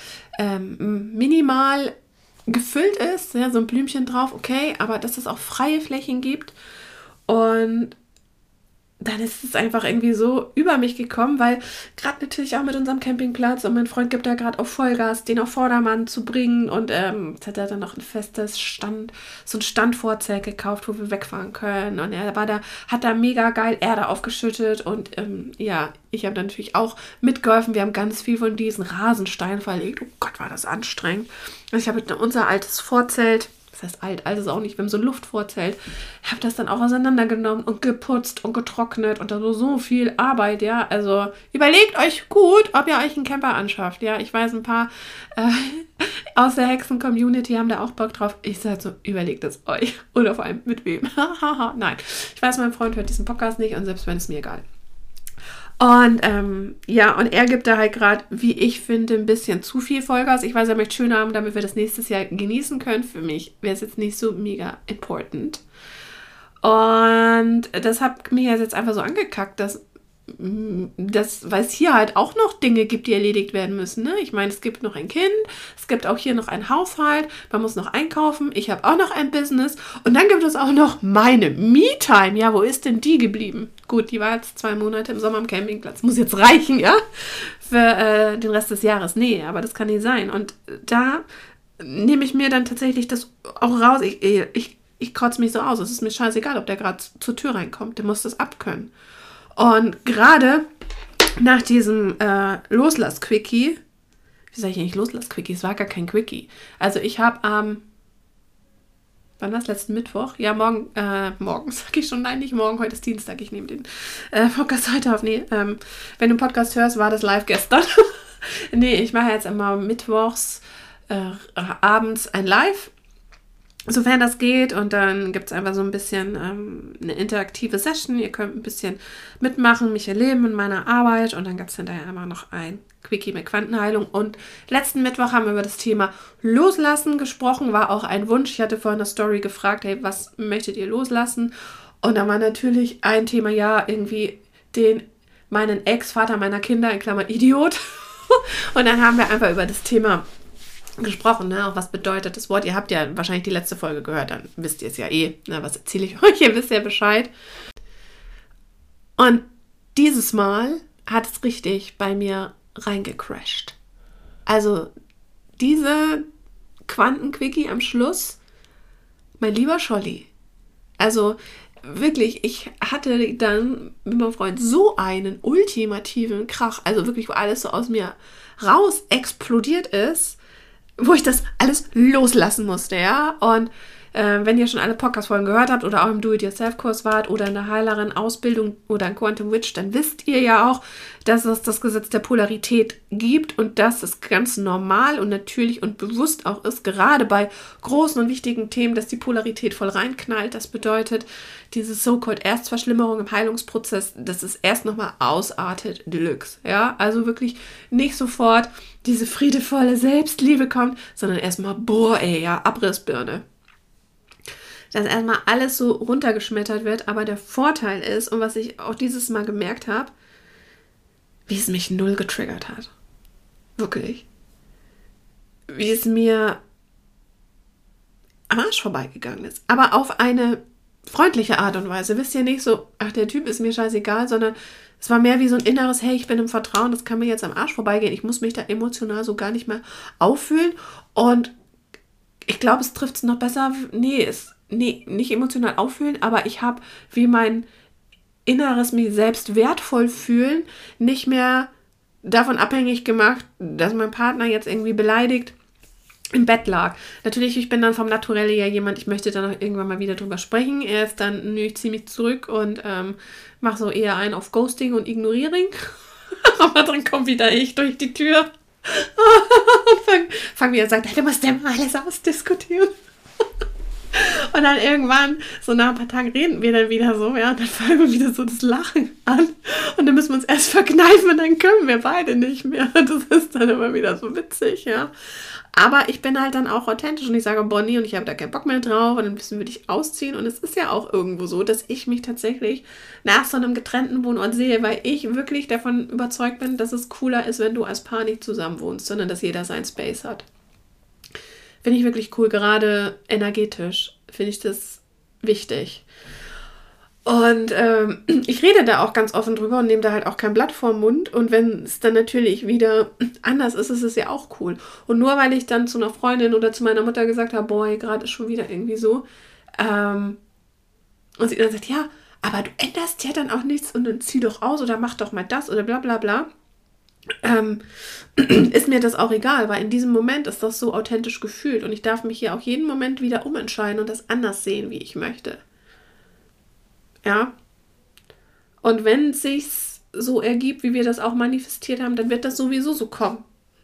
minimal gefüllt ist, ja, so ein Blümchen drauf, okay, aber dass es auch freie Flächen gibt. Und dann ist es einfach irgendwie so über mich gekommen, weil gerade natürlich auch mit unserem Campingplatz und mein Freund gibt da gerade auf Vollgas, den auf Vordermann zu bringen und jetzt hat er dann noch ein festes so ein Standvorzelt gekauft, wo wir wegfahren können und er hat da mega geil Erde aufgeschüttet und ja, ich habe dann natürlich auch mitgeholfen, wir haben ganz viel von diesen Rasensteinen verlegt, oh Gott, war das anstrengend. Also ich habe unser altes Vorzelt, das heißt alt ist auch nicht, wir haben so ein Luftvorzelt. Ich habe das dann auch auseinandergenommen und geputzt und getrocknet und da so viel Arbeit, ja. Also überlegt euch gut, ob ihr euch einen Camper anschafft, ja. Ich weiß, ein paar aus der Hexen-Community haben da auch Bock drauf. Ich sage so, überlegt es euch. Oder vor allem mit wem. Nein, ich weiß, mein Freund hört diesen Podcast nicht und selbst wenn, ist mir egal. Und ja, und er gibt da halt gerade, wie ich finde, ein bisschen zu viel Vollgas. Ich weiß, er möchte schön haben, damit wir das nächstes Jahr genießen können. Für mich wäre es jetzt nicht so mega important. Und das hat mich jetzt einfach so angekackt, weil es hier halt auch noch Dinge gibt, die erledigt werden müssen. Ne? Ich meine, es gibt noch ein Kind, es gibt auch hier noch einen Haushalt, man muss noch einkaufen, ich habe auch noch ein Business und dann gibt es auch noch meine Me-Time. Ja, wo ist denn die geblieben? Gut, die war jetzt 2 Monate im Sommer am Campingplatz. Muss jetzt reichen, ja? Für den Rest des Jahres. Nee, aber das kann nicht sein. Und da nehme ich mir dann tatsächlich das auch raus. Ich kotze mich so aus. Es ist mir scheißegal, ob der gerade zur Tür reinkommt. Der muss das abkönnen. Und gerade nach diesem Loslass-Quickie, wie sage ich eigentlich Loslass-Quickie? Es war gar kein Quickie. Also ich habe wann war das? Letzten Mittwoch? Ja, morgen sag ich schon, nein, nicht morgen, heute ist Dienstag, ich nehme den Podcast heute auf. Nee, wenn du einen Podcast hörst, war das live gestern. Nee, ich mache jetzt immer mittwochs abends ein Live, sofern das geht, und dann gibt es einfach so ein bisschen eine interaktive Session. Ihr könnt ein bisschen mitmachen, mich erleben in meiner Arbeit, und dann gibt es hinterher immer noch ein Quickie mit Quantenheilung. Und letzten Mittwoch haben wir über das Thema Loslassen gesprochen, war auch ein Wunsch. Ich hatte vorhin in der Story gefragt, hey, was möchtet ihr loslassen? Und da war natürlich ein Thema, ja, irgendwie meinen Ex-Vater meiner Kinder, in Klammern Idiot. Und dann haben wir einfach über das Thema gesprochen, ne? Auch was bedeutet das Wort. Ihr habt ja wahrscheinlich die letzte Folge gehört, dann wisst ihr es ja eh. Na, was erzähle ich euch? Ihr wisst ja Bescheid. Und dieses Mal hat es richtig bei mir reingecrashed. Also diese Quantenquickie am Schluss, mein lieber Scholli. Also wirklich, ich hatte dann mit meinem Freund so einen ultimativen Krach, also wirklich, wo alles so aus mir raus explodiert ist, wo ich das alles loslassen musste, ja. Und wenn ihr schon alle Podcast-Folgen gehört habt oder auch im Do-It-Yourself-Kurs wart oder in der Heilerin-Ausbildung oder in Quantum Witch, dann wisst ihr ja auch, dass es das Gesetz der Polarität gibt und dass es ganz normal und natürlich und bewusst auch ist, gerade bei großen und wichtigen Themen, dass die Polarität voll reinknallt. Das bedeutet, diese so-called Erstverschlimmerung im Heilungsprozess, dass es erst nochmal ausartet Deluxe, ja. Also wirklich nicht sofort diese friedevolle Selbstliebe kommt, sondern erstmal, boah, ey, ja, Abrissbirne. Dass erstmal alles so runtergeschmettert wird, aber der Vorteil ist, und was ich auch dieses Mal gemerkt habe, wie es mich null getriggert hat. Wirklich. Wie es mir am Arsch vorbeigegangen ist. Aber auf eine freundliche Art und Weise. Wisst ihr, nicht so, ach, der Typ ist mir scheißegal, sondern es war mehr wie so ein inneres, hey, ich bin im Vertrauen, das kann mir jetzt am Arsch vorbeigehen. Ich muss mich da emotional so gar nicht mehr auffühlen. Und ich glaube, es trifft es noch besser. Nee, nicht emotional auffühlen, aber ich habe wie mein inneres mich selbst wertvoll fühlen nicht mehr davon abhängig gemacht, dass mein Partner jetzt irgendwie beleidigt im Bett lag. Natürlich, ich bin dann vom Naturelle ja jemand, ich möchte dann auch irgendwann mal wieder drüber sprechen. Er ist dann, ich ziehe mich zurück und mache so eher einen auf Ghosting und Ignorierung. Aber dann kommt wieder ich durch die Tür und fang wieder an, sagt, du musst immer alles ausdiskutieren. Und dann irgendwann, so nach ein paar Tagen reden wir dann wieder so, ja, und dann fangen wir wieder so das Lachen an. Und dann müssen wir uns erst verkneifen und dann können wir beide nicht mehr. Das ist dann immer wieder so witzig, ja. Aber ich bin halt dann auch authentisch und ich sage, Bonnie, und ich habe da keinen Bock mehr drauf und dann müssen wir dich ausziehen. Und es ist ja auch irgendwo so, dass ich mich tatsächlich nach so einem getrennten Wohnort sehe, weil ich wirklich davon überzeugt bin, dass es cooler ist, wenn du als Paar nicht zusammen wohnst, sondern dass jeder seinen Space hat. Finde ich wirklich cool, gerade energetisch finde ich das wichtig. Und ich rede da auch ganz offen drüber und nehme da halt auch kein Blatt vorm Mund. Und wenn es dann natürlich wieder anders ist, ist es ja auch cool. Und nur weil ich dann zu einer Freundin oder zu meiner Mutter gesagt habe, boah, gerade ist schon wieder irgendwie so. Und sie dann sagt, ja, aber du änderst ja dann auch nichts und dann zieh doch aus oder mach doch mal das oder bla bla bla. Ist mir das auch egal, weil in diesem Moment ist das so authentisch gefühlt. Und ich darf mich hier auch jeden Moment wieder umentscheiden und das anders sehen, wie ich möchte. Ja, und wenn es sich so ergibt, wie wir das auch manifestiert haben, dann wird das sowieso so kommen.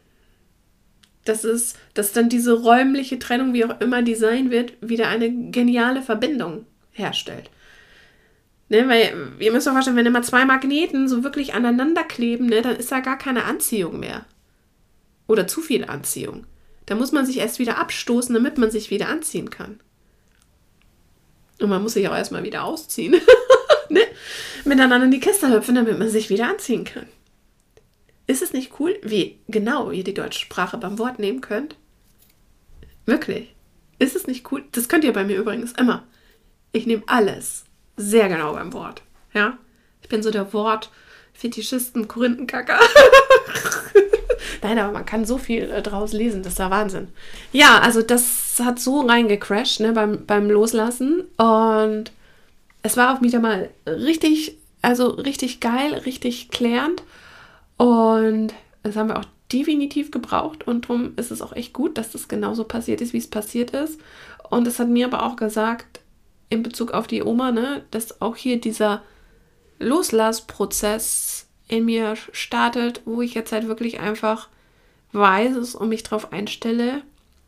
Dass dann diese räumliche Trennung, wie auch immer die sein wird, wieder eine geniale Verbindung herstellt. Ne, weil ihr müsst euch vorstellen, wenn immer zwei Magneten so wirklich aneinander kleben, ne, dann ist da gar keine Anziehung mehr. Oder zu viel Anziehung. Da muss man sich erst wieder abstoßen, damit man sich wieder anziehen kann. Und man muss sich auch erstmal wieder ausziehen. Ne? Miteinander in die Kiste hüpfen, damit man sich wieder anziehen kann. Ist es nicht cool, wie genau ihr die deutsche Sprache beim Wort nehmen könnt? Wirklich. Ist es nicht cool? Das könnt ihr bei mir übrigens immer. Ich nehme alles sehr genau beim Wort. Ja? Ich bin so der Wort-Fetischisten, Korinthenkacker. Nein, aber man kann so viel draus lesen, das ist der Wahnsinn. Ja, also das hat so reingecrasht, ne, beim Loslassen. Und es war auch wieder mal richtig geil, richtig klärend. Und das haben wir auch definitiv gebraucht. Und darum ist es auch echt gut, dass das genauso passiert ist, wie es passiert ist. Und es hat mir aber auch gesagt, in Bezug auf die Oma, ne, dass auch hier dieser Loslassprozess in mir startet, wo ich jetzt halt wirklich einfach weiß es und mich drauf einstelle,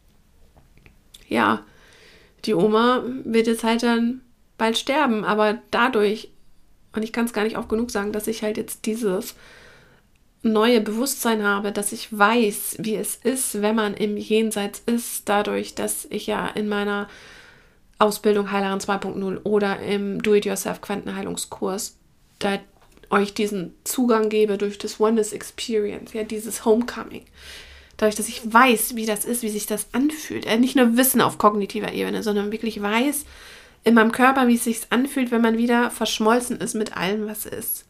ja, die Oma wird jetzt halt dann bald sterben, aber dadurch, und ich kann es gar nicht oft genug sagen, dass ich halt jetzt dieses neue Bewusstsein habe, dass ich weiß, wie es ist, wenn man im Jenseits ist, dadurch, dass ich ja in meiner Ausbildung Heilerin 2.0 oder im Do-it-yourself-Quantenheilungskurs da euch diesen Zugang gebe durch das Oneness Experience, ja, dieses Homecoming. Dadurch, dass ich weiß, wie das ist, wie sich das anfühlt. Nicht nur Wissen auf kognitiver Ebene, sondern wirklich weiß in meinem Körper, wie es sich anfühlt, wenn man wieder verschmolzen ist mit allem, was ist.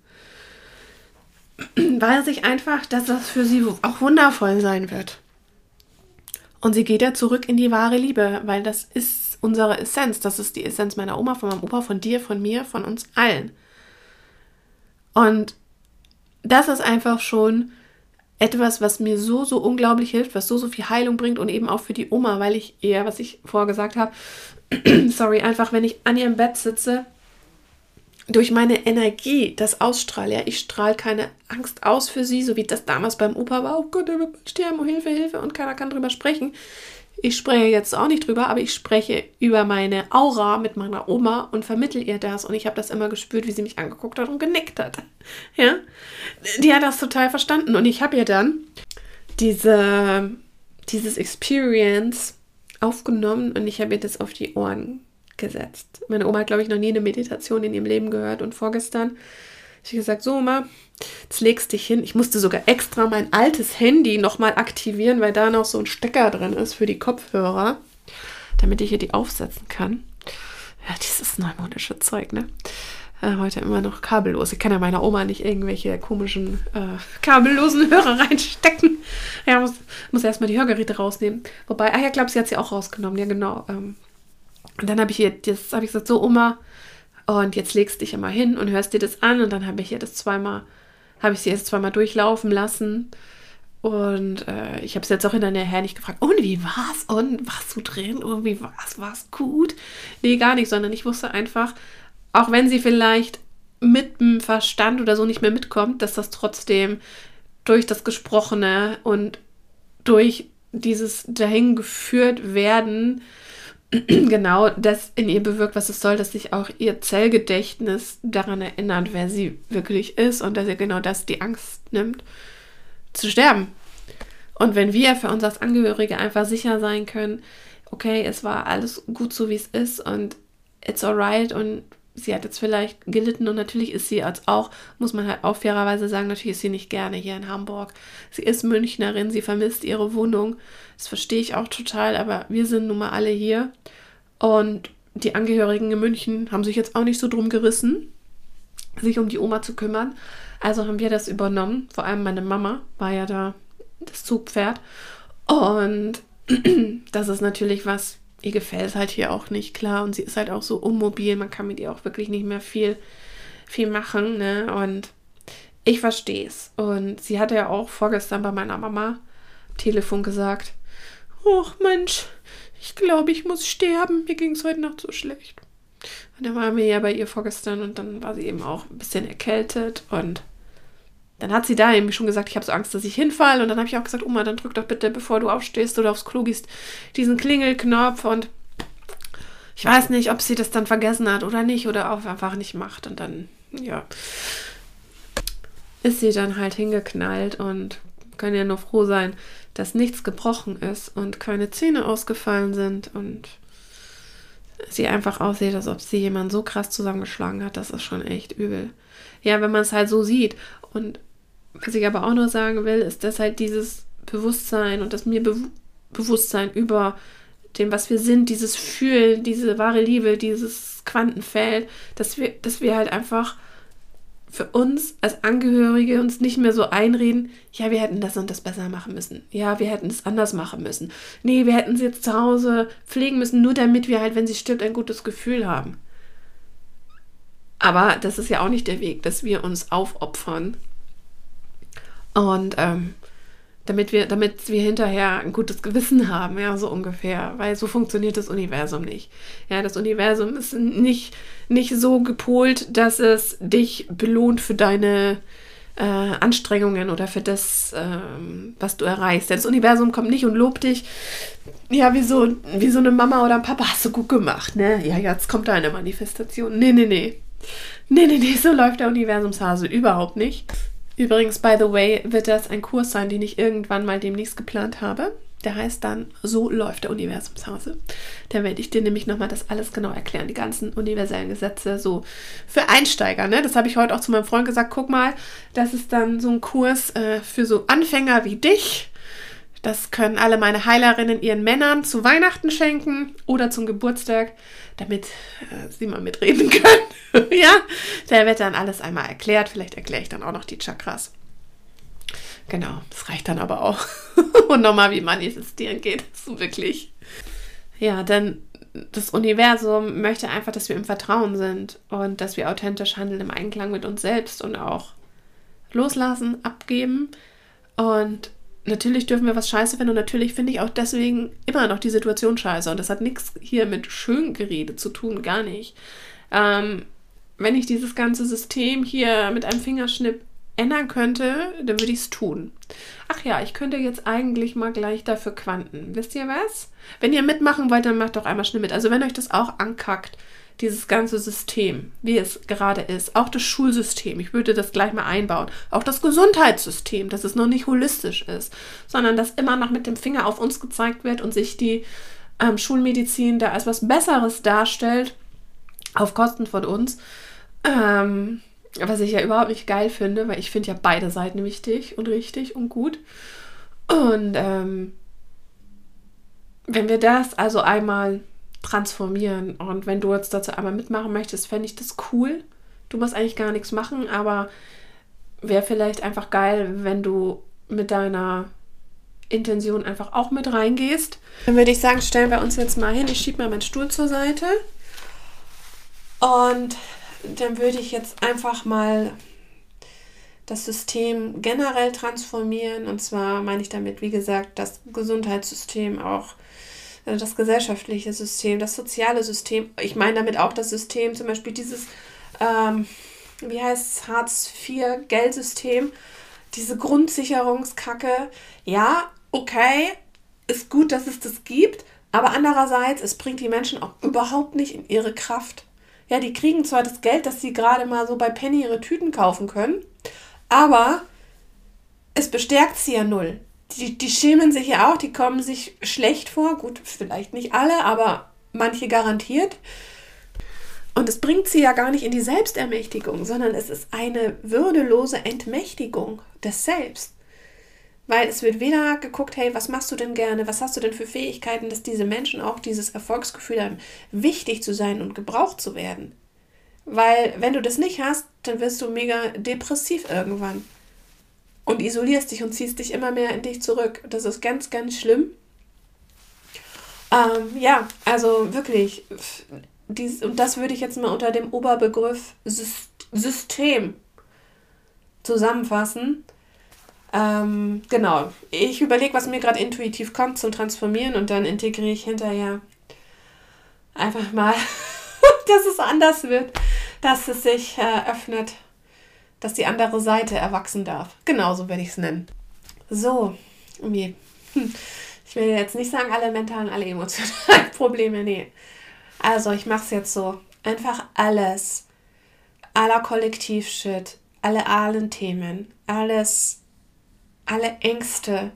Weiß ich einfach, dass das für sie auch wundervoll sein wird. Und sie geht ja zurück in die wahre Liebe, weil das ist unsere Essenz. Das ist die Essenz meiner Oma, von meinem Opa, von dir, von mir, von uns allen. Und das ist einfach schon etwas, was mir so unglaublich hilft, was so viel Heilung bringt und eben auch für die Oma, weil ich eher, was ich vorher gesagt habe, sorry, einfach wenn ich an ihrem Bett sitze, durch meine Energie das ausstrahle. Ja, ich strahle keine Angst aus für sie, so wie das damals beim Opa war. Oh Gott, er wird sterben, oh Hilfe, Hilfe, und keiner kann drüber sprechen. Ich spreche jetzt auch nicht drüber, aber ich spreche über meine Aura mit meiner Oma und vermittle ihr das. Und ich habe das immer gespürt, wie sie mich angeguckt hat und genickt hat. Ja, die hat das total verstanden. Und ich habe ihr dann dieses Experience aufgenommen und ich habe ihr das auf die Ohren gesetzt. Meine Oma hat, glaube ich, noch nie eine Meditation in ihrem Leben gehört. Und vorgestern habe ich gesagt, so Oma, jetzt legst dich hin. Ich musste sogar extra mein altes Handy nochmal aktivieren, weil da noch so ein Stecker drin ist für die Kopfhörer, damit ich hier die aufsetzen kann. Ja, dieses neumodische Zeug, ne? Heute immer noch kabellos. Ich kann ja meiner Oma nicht irgendwelche komischen kabellosen Hörer reinstecken. Ja, muss erstmal die Hörgeräte rausnehmen. Wobei, ich glaube, sie hat sie auch rausgenommen. Ja, genau. Und dann habe ich gesagt, so Oma, und jetzt legst dich immer hin und hörst dir das an. Und dann habe ich sie jetzt zweimal durchlaufen lassen. Und ich habe es jetzt auch hinterher nicht gefragt, und wie war's? Und warst du drin? Und wie war's gut? Nee, gar nicht, sondern ich wusste einfach, auch wenn sie vielleicht mit dem Verstand oder so nicht mehr mitkommt, dass das trotzdem durch das Gesprochene und durch dieses dahin geführt werden genau das in ihr bewirkt, was es soll, dass sich auch ihr Zellgedächtnis daran erinnert, wer sie wirklich ist und dass ihr genau das die Angst nimmt, zu sterben. Und wenn wir für uns als Angehörige einfach sicher sein können, okay, es war alles gut so, wie es ist und it's alright und sie hat jetzt vielleicht gelitten und natürlich ist sie jetzt auch, muss man halt auch fairerweise sagen, natürlich ist sie nicht gerne hier in Hamburg. Sie ist Münchnerin, sie vermisst ihre Wohnung. Das verstehe ich auch total, aber wir sind nun mal alle hier. Und die Angehörigen in München haben sich jetzt auch nicht so drum gerissen, sich um die Oma zu kümmern. Also haben wir das übernommen. Vor allem meine Mama war ja da das Zugpferd. Und das ist natürlich was, ihr gefällt halt hier auch nicht, klar. Und sie ist halt auch so unmobil. Man kann mit ihr auch wirklich nicht mehr viel machen, ne? Und ich verstehe es. Und sie hatte ja auch vorgestern bei meiner Mama am Telefon gesagt, ach Mensch, ich glaube, ich muss sterben. Mir ging es heute Nacht so schlecht. Und dann waren wir ja bei ihr vorgestern und dann war sie eben auch ein bisschen erkältet und dann hat sie da eben schon gesagt, ich habe so Angst, dass ich hinfalle. Und dann habe ich auch gesagt, Oma, dann drück doch bitte, bevor du aufstehst oder aufs Klo gehst, diesen Klingelknopf. Und ich weiß nicht, ob sie das dann vergessen hat oder nicht oder auch einfach nicht macht. Und dann, ja, ist sie dann halt hingeknallt und können ja nur froh sein, dass nichts gebrochen ist und keine Zähne ausgefallen sind und sie einfach aussieht, als ob sie jemanden so krass zusammengeschlagen hat. Das ist schon echt übel. Ja, wenn man es halt so sieht. Und was ich aber auch nur sagen will, ist, dass halt dieses Bewusstsein und das Bewusstsein über dem, was wir sind, dieses Fühlen, diese wahre Liebe, dieses Quantenfeld, dass wir halt einfach für uns als Angehörige uns nicht mehr so einreden, ja, wir hätten das und das besser machen müssen. Ja, wir hätten es anders machen müssen. Nee, wir hätten sie jetzt zu Hause pflegen müssen, nur damit wir halt, wenn sie stirbt, ein gutes Gefühl haben. Aber das ist ja auch nicht der Weg, dass wir uns aufopfern. Und damit wir hinterher ein gutes Gewissen haben, ja, so ungefähr. Weil so funktioniert das Universum nicht. Ja, das Universum ist nicht so gepolt, dass es dich belohnt für deine Anstrengungen oder für das, was du erreichst. Das Universum kommt nicht und lobt dich, ja, wie so eine Mama oder ein Papa, hast du gut gemacht, ne? Ja, jetzt kommt da eine Manifestation. Nee, so läuft der Universumshase überhaupt nicht. Übrigens, by the way, wird das ein Kurs sein, den ich irgendwann mal demnächst geplant habe. Der heißt dann, so läuft der Universumshase. Da werde ich dir nämlich nochmal das alles genau erklären, die ganzen universellen Gesetze, so für Einsteiger, ne? Das habe ich heute auch zu meinem Freund gesagt, guck mal, das ist dann so ein Kurs für so Anfänger wie dich. Das können alle meine Heilerinnen ihren Männern zu Weihnachten schenken oder zum Geburtstag, damit sie mal mitreden können. Ja, da wird dann alles einmal erklärt. Vielleicht erkläre ich dann auch noch die Chakras. Genau, das reicht dann aber auch. Und nochmal, wie manifestieren geht. So wirklich. Ja, denn das Universum möchte einfach, dass wir im Vertrauen sind und dass wir authentisch handeln im Einklang mit uns selbst und auch loslassen, abgeben. Und natürlich dürfen wir was scheiße finden und natürlich finde ich auch deswegen immer noch die Situation scheiße. Und das hat nichts hier mit Schöngerede zu tun, gar nicht. Wenn ich dieses ganze System hier mit einem Fingerschnipp ändern könnte, dann würde ich es tun. Ach ja, ich könnte jetzt eigentlich mal gleich dafür quanten. Wisst ihr was? Wenn ihr mitmachen wollt, dann macht doch einmal schnell mit. Also wenn euch das auch ankackt, dieses ganze System, wie es gerade ist, auch das Schulsystem, ich würde das gleich mal einbauen, auch das Gesundheitssystem, dass es noch nicht holistisch ist, sondern dass immer noch mit dem Finger auf uns gezeigt wird und sich die Schulmedizin da als was Besseres darstellt, auf Kosten von uns, was ich ja überhaupt nicht geil finde, weil ich finde ja beide Seiten wichtig und richtig und gut. Und wenn wir das also einmal transformieren und wenn du jetzt dazu einmal mitmachen möchtest, fände ich das cool. Du musst eigentlich gar nichts machen, aber wäre vielleicht einfach geil, wenn du mit deiner Intention einfach auch mit reingehst. Dann würde ich sagen, stellen wir uns jetzt mal hin. Ich schiebe mal meinen Stuhl zur Seite und dann würde ich jetzt einfach mal das System generell transformieren. Und zwar meine ich damit, wie gesagt, das Gesundheitssystem auch, das gesellschaftliche System, das soziale System. Ich meine damit auch das System, zum Beispiel dieses, wie heißt es, Hartz-IV-Geldsystem, diese Grundsicherungskacke. Ja, okay, ist gut, dass es das gibt, Aber andererseits, es bringt die Menschen auch überhaupt nicht in ihre Kraft. Ja, die kriegen zwar das Geld, dass sie gerade mal so bei Penny ihre Tüten kaufen können, aber es bestärkt sie ja null. Die schämen sich ja auch, die kommen sich schlecht vor. Gut, vielleicht nicht alle, aber manche garantiert. Und es bringt sie ja gar nicht in die Selbstermächtigung, sondern es ist eine würdelose Entmächtigung des Selbst. Weil es wird weder geguckt, hey, was machst du denn gerne, was hast du denn für Fähigkeiten, dass diese Menschen auch dieses Erfolgsgefühl haben, wichtig zu sein und gebraucht zu werden. Weil wenn du das nicht hast, dann wirst du mega depressiv irgendwann und isolierst dich und ziehst dich immer mehr in dich zurück. Das ist ganz, ganz schlimm. Ja, also wirklich, und das würde ich jetzt mal unter dem Oberbegriff System zusammenfassen. Genau, ich überlege, was mir gerade intuitiv kommt zum Transformieren und dann integriere ich hinterher einfach mal, dass es anders wird, dass es sich öffnet, dass die andere Seite erwachsen darf. Genauso werde ich es nennen. So, ich will jetzt nicht sagen, alle mentalen, alle emotionalen Probleme, nee. Also ich mache es jetzt so, einfach alles, aller Kollektivshit, alle Ahlenthemen, alles, alle Ängste,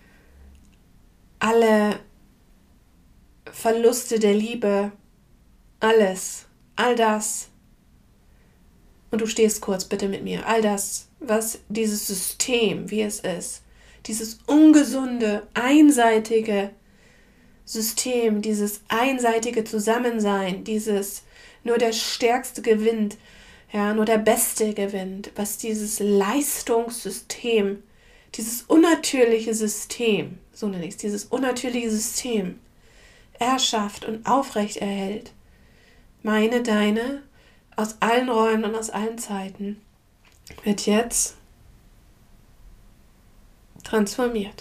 alle Verluste der Liebe, alles, all das. Und du stehst kurz bitte mit mir. All das, was dieses System, wie es ist, dieses ungesunde, einseitige System, dieses einseitige Zusammensein, dieses nur der Stärkste gewinnt, ja, nur der Beste gewinnt, was dieses Leistungssystem, dieses unnatürliche System, so nenne ich es, dieses unnatürliche System erschafft und aufrecht erhält. Meine, deine, aus allen Räumen und aus allen Zeiten, wird jetzt transformiert.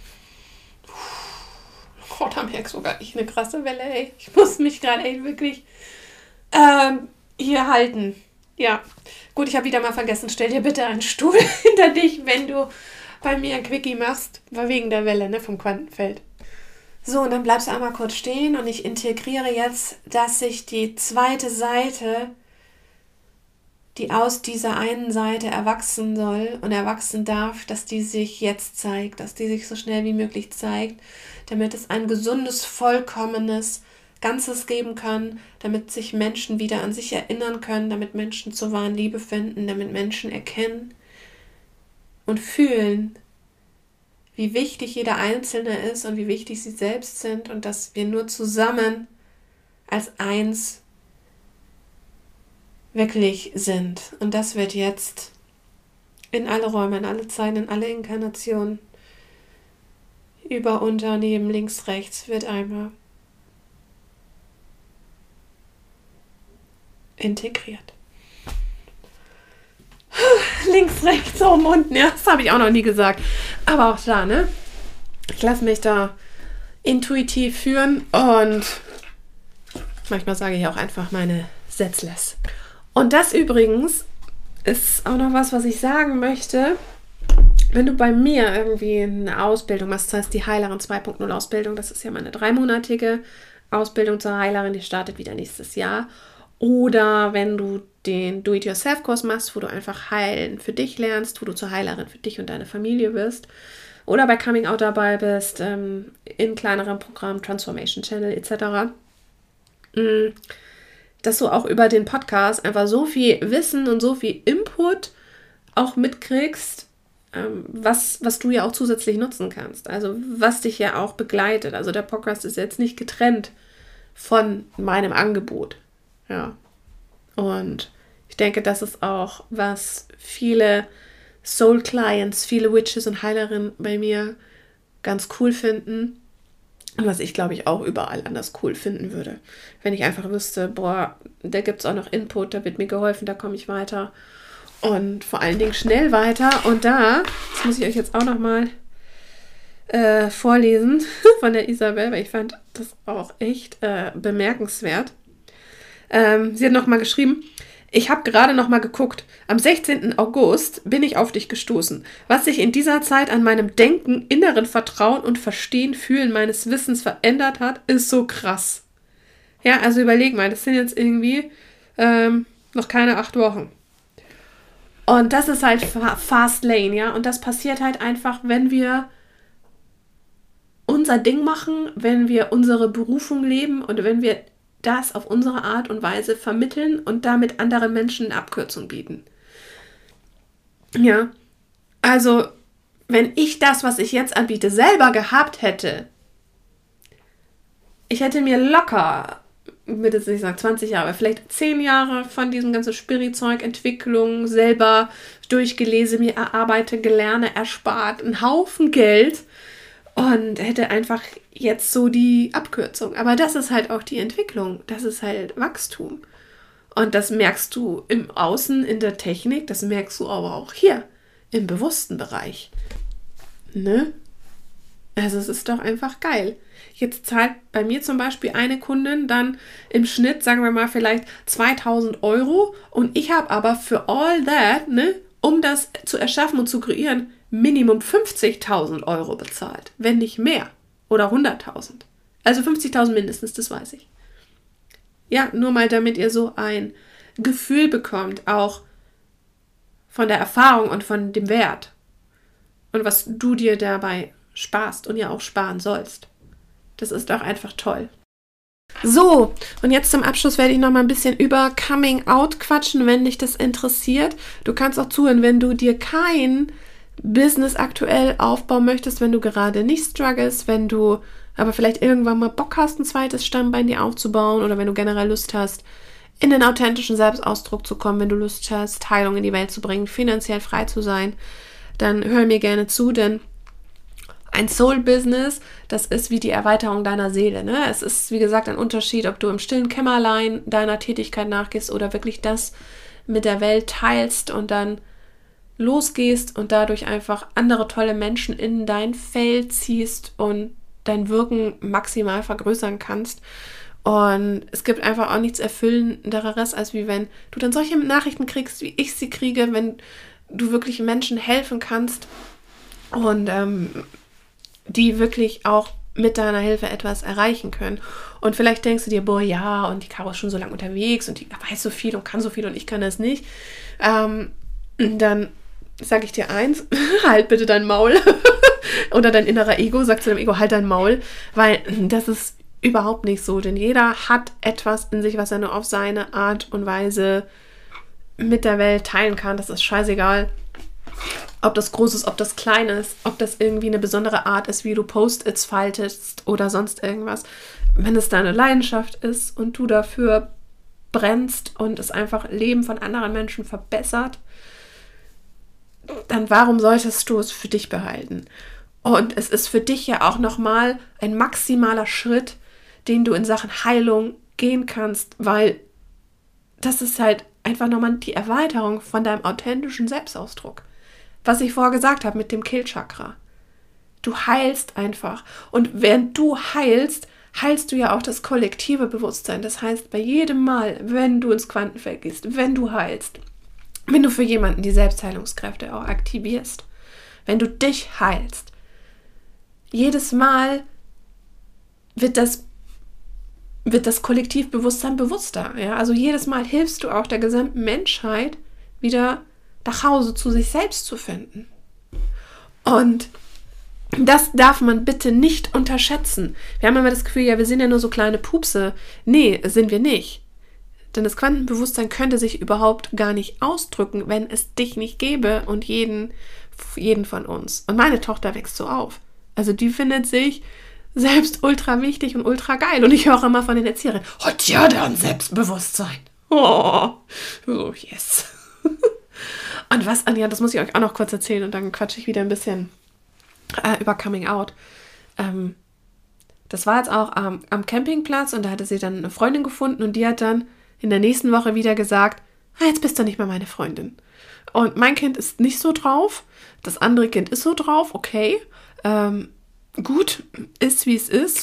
Oh, da merke ich sogar ich eine krasse Welle, ey. Ich muss mich gerade echt wirklich hier halten. Ja, gut, ich habe wieder mal vergessen, stell dir bitte einen Stuhl hinter dich, wenn du bei mir ein Quickie machst, war wegen der Welle, ne, vom Quantenfeld. So, und dann bleibst du einmal kurz stehen und ich integriere jetzt, dass sich die zweite Seite, die aus dieser einen Seite erwachsen soll und erwachsen darf, dass die sich jetzt zeigt, dass die sich so schnell wie möglich zeigt, damit es ein gesundes, vollkommenes Ganzes geben kann, damit sich Menschen wieder an sich erinnern können, damit Menschen zur wahren Liebe finden, damit Menschen erkennen und fühlen, wie wichtig jeder Einzelne ist und wie wichtig sie selbst sind und dass wir nur zusammen als eins wirklich sind. Und das wird jetzt in alle Räume, in alle Zeiten, in alle Inkarnationen, über, unter, neben, links, rechts, wird einmal integriert. Links, rechts, oben, unten, ja, das habe ich auch noch nie gesagt. Aber auch da, ne? Ich lasse mich da intuitiv führen und manchmal sage ich auch einfach meine Sätzles. Und das übrigens ist auch noch was ich sagen möchte. Wenn du bei mir irgendwie eine Ausbildung machst, das heißt die Heilerin 2.0 Ausbildung, das ist ja meine 3-monatige Ausbildung zur Heilerin, die startet wieder nächstes Jahr. Oder wenn du den Do-it-yourself-Kurs machst, wo du einfach heilen für dich lernst, wo du zur Heilerin für dich und deine Familie wirst. Oder bei Coming Out dabei bist, in kleineren Programmen, Transformation Channel etc. Dass du auch über den Podcast einfach so viel Wissen und so viel Input auch mitkriegst, was du ja auch zusätzlich nutzen kannst. Also was dich ja auch begleitet. Also der Podcast ist jetzt nicht getrennt von meinem Angebot. Ja. Und ich denke, das ist auch, was viele Soul Clients, viele Witches und Heilerinnen bei mir ganz cool finden. Und was ich, glaube ich, auch überall anders cool finden würde. Wenn ich einfach wüsste, boah, da gibt es auch noch Input, da wird mir geholfen, da komme ich weiter. Und vor allen Dingen schnell weiter. Und das muss ich euch jetzt auch nochmal vorlesen von der Isabel, weil ich fand das auch echt bemerkenswert. Sie hat nochmal geschrieben, Ich habe gerade noch mal geguckt. Am 16. August bin ich auf dich gestoßen. Was sich in dieser Zeit an meinem Denken, inneren Vertrauen und Verstehen, Fühlen meines Wissens verändert hat, ist so krass. Ja, also überleg mal, das sind jetzt irgendwie noch keine 8 Wochen. Und das ist halt Fast Lane, ja. Und das passiert halt einfach, wenn wir unser Ding machen, wenn wir unsere Berufung leben und wenn wir das auf unsere Art und Weise vermitteln und damit anderen Menschen eine Abkürzung bieten. Ja, also wenn ich das, was ich jetzt anbiete, selber gehabt hätte, ich hätte mir locker, ich würde jetzt nicht sagen 20 Jahre, aber vielleicht 10 Jahre von diesem ganzen Spirizeug, Entwicklung selber durchgelesen, mir erarbeite, gelerne, erspart, einen Haufen Geld und hätte einfach jetzt so die Abkürzung. Aber das ist halt auch die Entwicklung, das ist halt Wachstum. Und das merkst du im Außen, in der Technik, das merkst du aber auch hier, im bewussten Bereich. Ne? Also es ist doch einfach geil. Jetzt zahlt bei mir zum Beispiel eine Kundin dann im Schnitt, sagen wir mal, vielleicht 2.000 € und ich habe aber für all that, ne, um das zu erschaffen und zu kreieren, Minimum 50.000 € bezahlt, wenn nicht mehr. Oder 100.000. Also 50.000 mindestens, das weiß ich. Ja, nur mal damit ihr so ein Gefühl bekommt, auch von der Erfahrung und von dem Wert. Und was du dir dabei sparst und ja auch sparen sollst. Das ist doch einfach toll. So, und jetzt zum Abschluss werde ich noch mal ein bisschen über Coming Out quatschen, wenn dich das interessiert. Du kannst auch zuhören, wenn du dir kein Business aktuell aufbauen möchtest, wenn du gerade nicht struggles, wenn du aber vielleicht irgendwann mal Bock hast, ein zweites Stammbein dir aufzubauen oder wenn du generell Lust hast, in den authentischen Selbstausdruck zu kommen, wenn du Lust hast, Heilung in die Welt zu bringen, finanziell frei zu sein, dann hör mir gerne zu, denn ein Soul-Business, das ist wie die Erweiterung deiner Seele. Ne? Es ist, wie gesagt, ein Unterschied, ob du im stillen Kämmerlein deiner Tätigkeit nachgehst oder wirklich das mit der Welt teilst und dann losgehst und dadurch einfach andere tolle Menschen in dein Feld ziehst und dein Wirken maximal vergrößern kannst. Und es gibt einfach auch nichts Erfüllenderes, als wie wenn du dann solche Nachrichten kriegst, wie ich sie kriege, wenn du wirklich Menschen helfen kannst und die wirklich auch mit deiner Hilfe etwas erreichen können. Und vielleicht denkst du dir, boah, ja, und die Caro ist schon so lange unterwegs und die weiß so viel und kann so viel und ich kann das nicht. Dann sage ich dir eins, halt bitte dein Maul. Oder dein innerer Ego sagt zu deinem Ego, halt dein Maul. Weil das ist überhaupt nicht so. Denn jeder hat etwas in sich, was er nur auf seine Art und Weise mit der Welt teilen kann. Das ist scheißegal. Ob das groß ist, ob das klein ist, ob das irgendwie eine besondere Art ist, wie du Post-its faltest oder sonst irgendwas. Wenn es deine Leidenschaft ist und du dafür brennst und es einfach Leben von anderen Menschen verbessert, dann warum solltest du es für dich behalten? Und es ist für dich ja auch nochmal ein maximaler Schritt, den du in Sachen Heilung gehen kannst, weil das ist halt einfach nochmal die Erweiterung von deinem authentischen Selbstausdruck. Was ich vorher gesagt habe mit dem Kehlchakra. Du heilst einfach. Und während du heilst, heilst du ja auch das kollektive Bewusstsein. Das heißt, bei jedem Mal, wenn du ins Quantenfeld gehst, wenn du heilst, wenn du für jemanden die Selbstheilungskräfte auch aktivierst, wenn du dich heilst, jedes Mal wird das Kollektivbewusstsein bewusster. Ja? Also jedes Mal hilfst du auch der gesamten Menschheit, wieder nach Hause zu sich selbst zu finden. Und das darf man bitte nicht unterschätzen. Wir haben immer das Gefühl, ja, wir sind ja nur so kleine Pupse. Nee, sind wir nicht. Denn das Quantenbewusstsein könnte sich überhaupt gar nicht ausdrücken, wenn es dich nicht gäbe und jeden von uns. Und meine Tochter wächst so auf. Also die findet sich selbst ultra wichtig und ultra geil. Und ich höre immer von den Erzieherinnen, hat ja dann Selbstbewusstsein. Oh, so, yes. Und was, Anja, das muss ich euch auch noch kurz erzählen und dann quatsche ich wieder ein bisschen über Coming Out. Das war jetzt auch am Campingplatz und da hatte sie dann eine Freundin gefunden und die hat dann in der nächsten Woche wieder gesagt, jetzt bist du nicht mehr meine Freundin. Und mein Kind ist nicht so drauf, das andere Kind ist so drauf, okay, gut, ist wie es ist,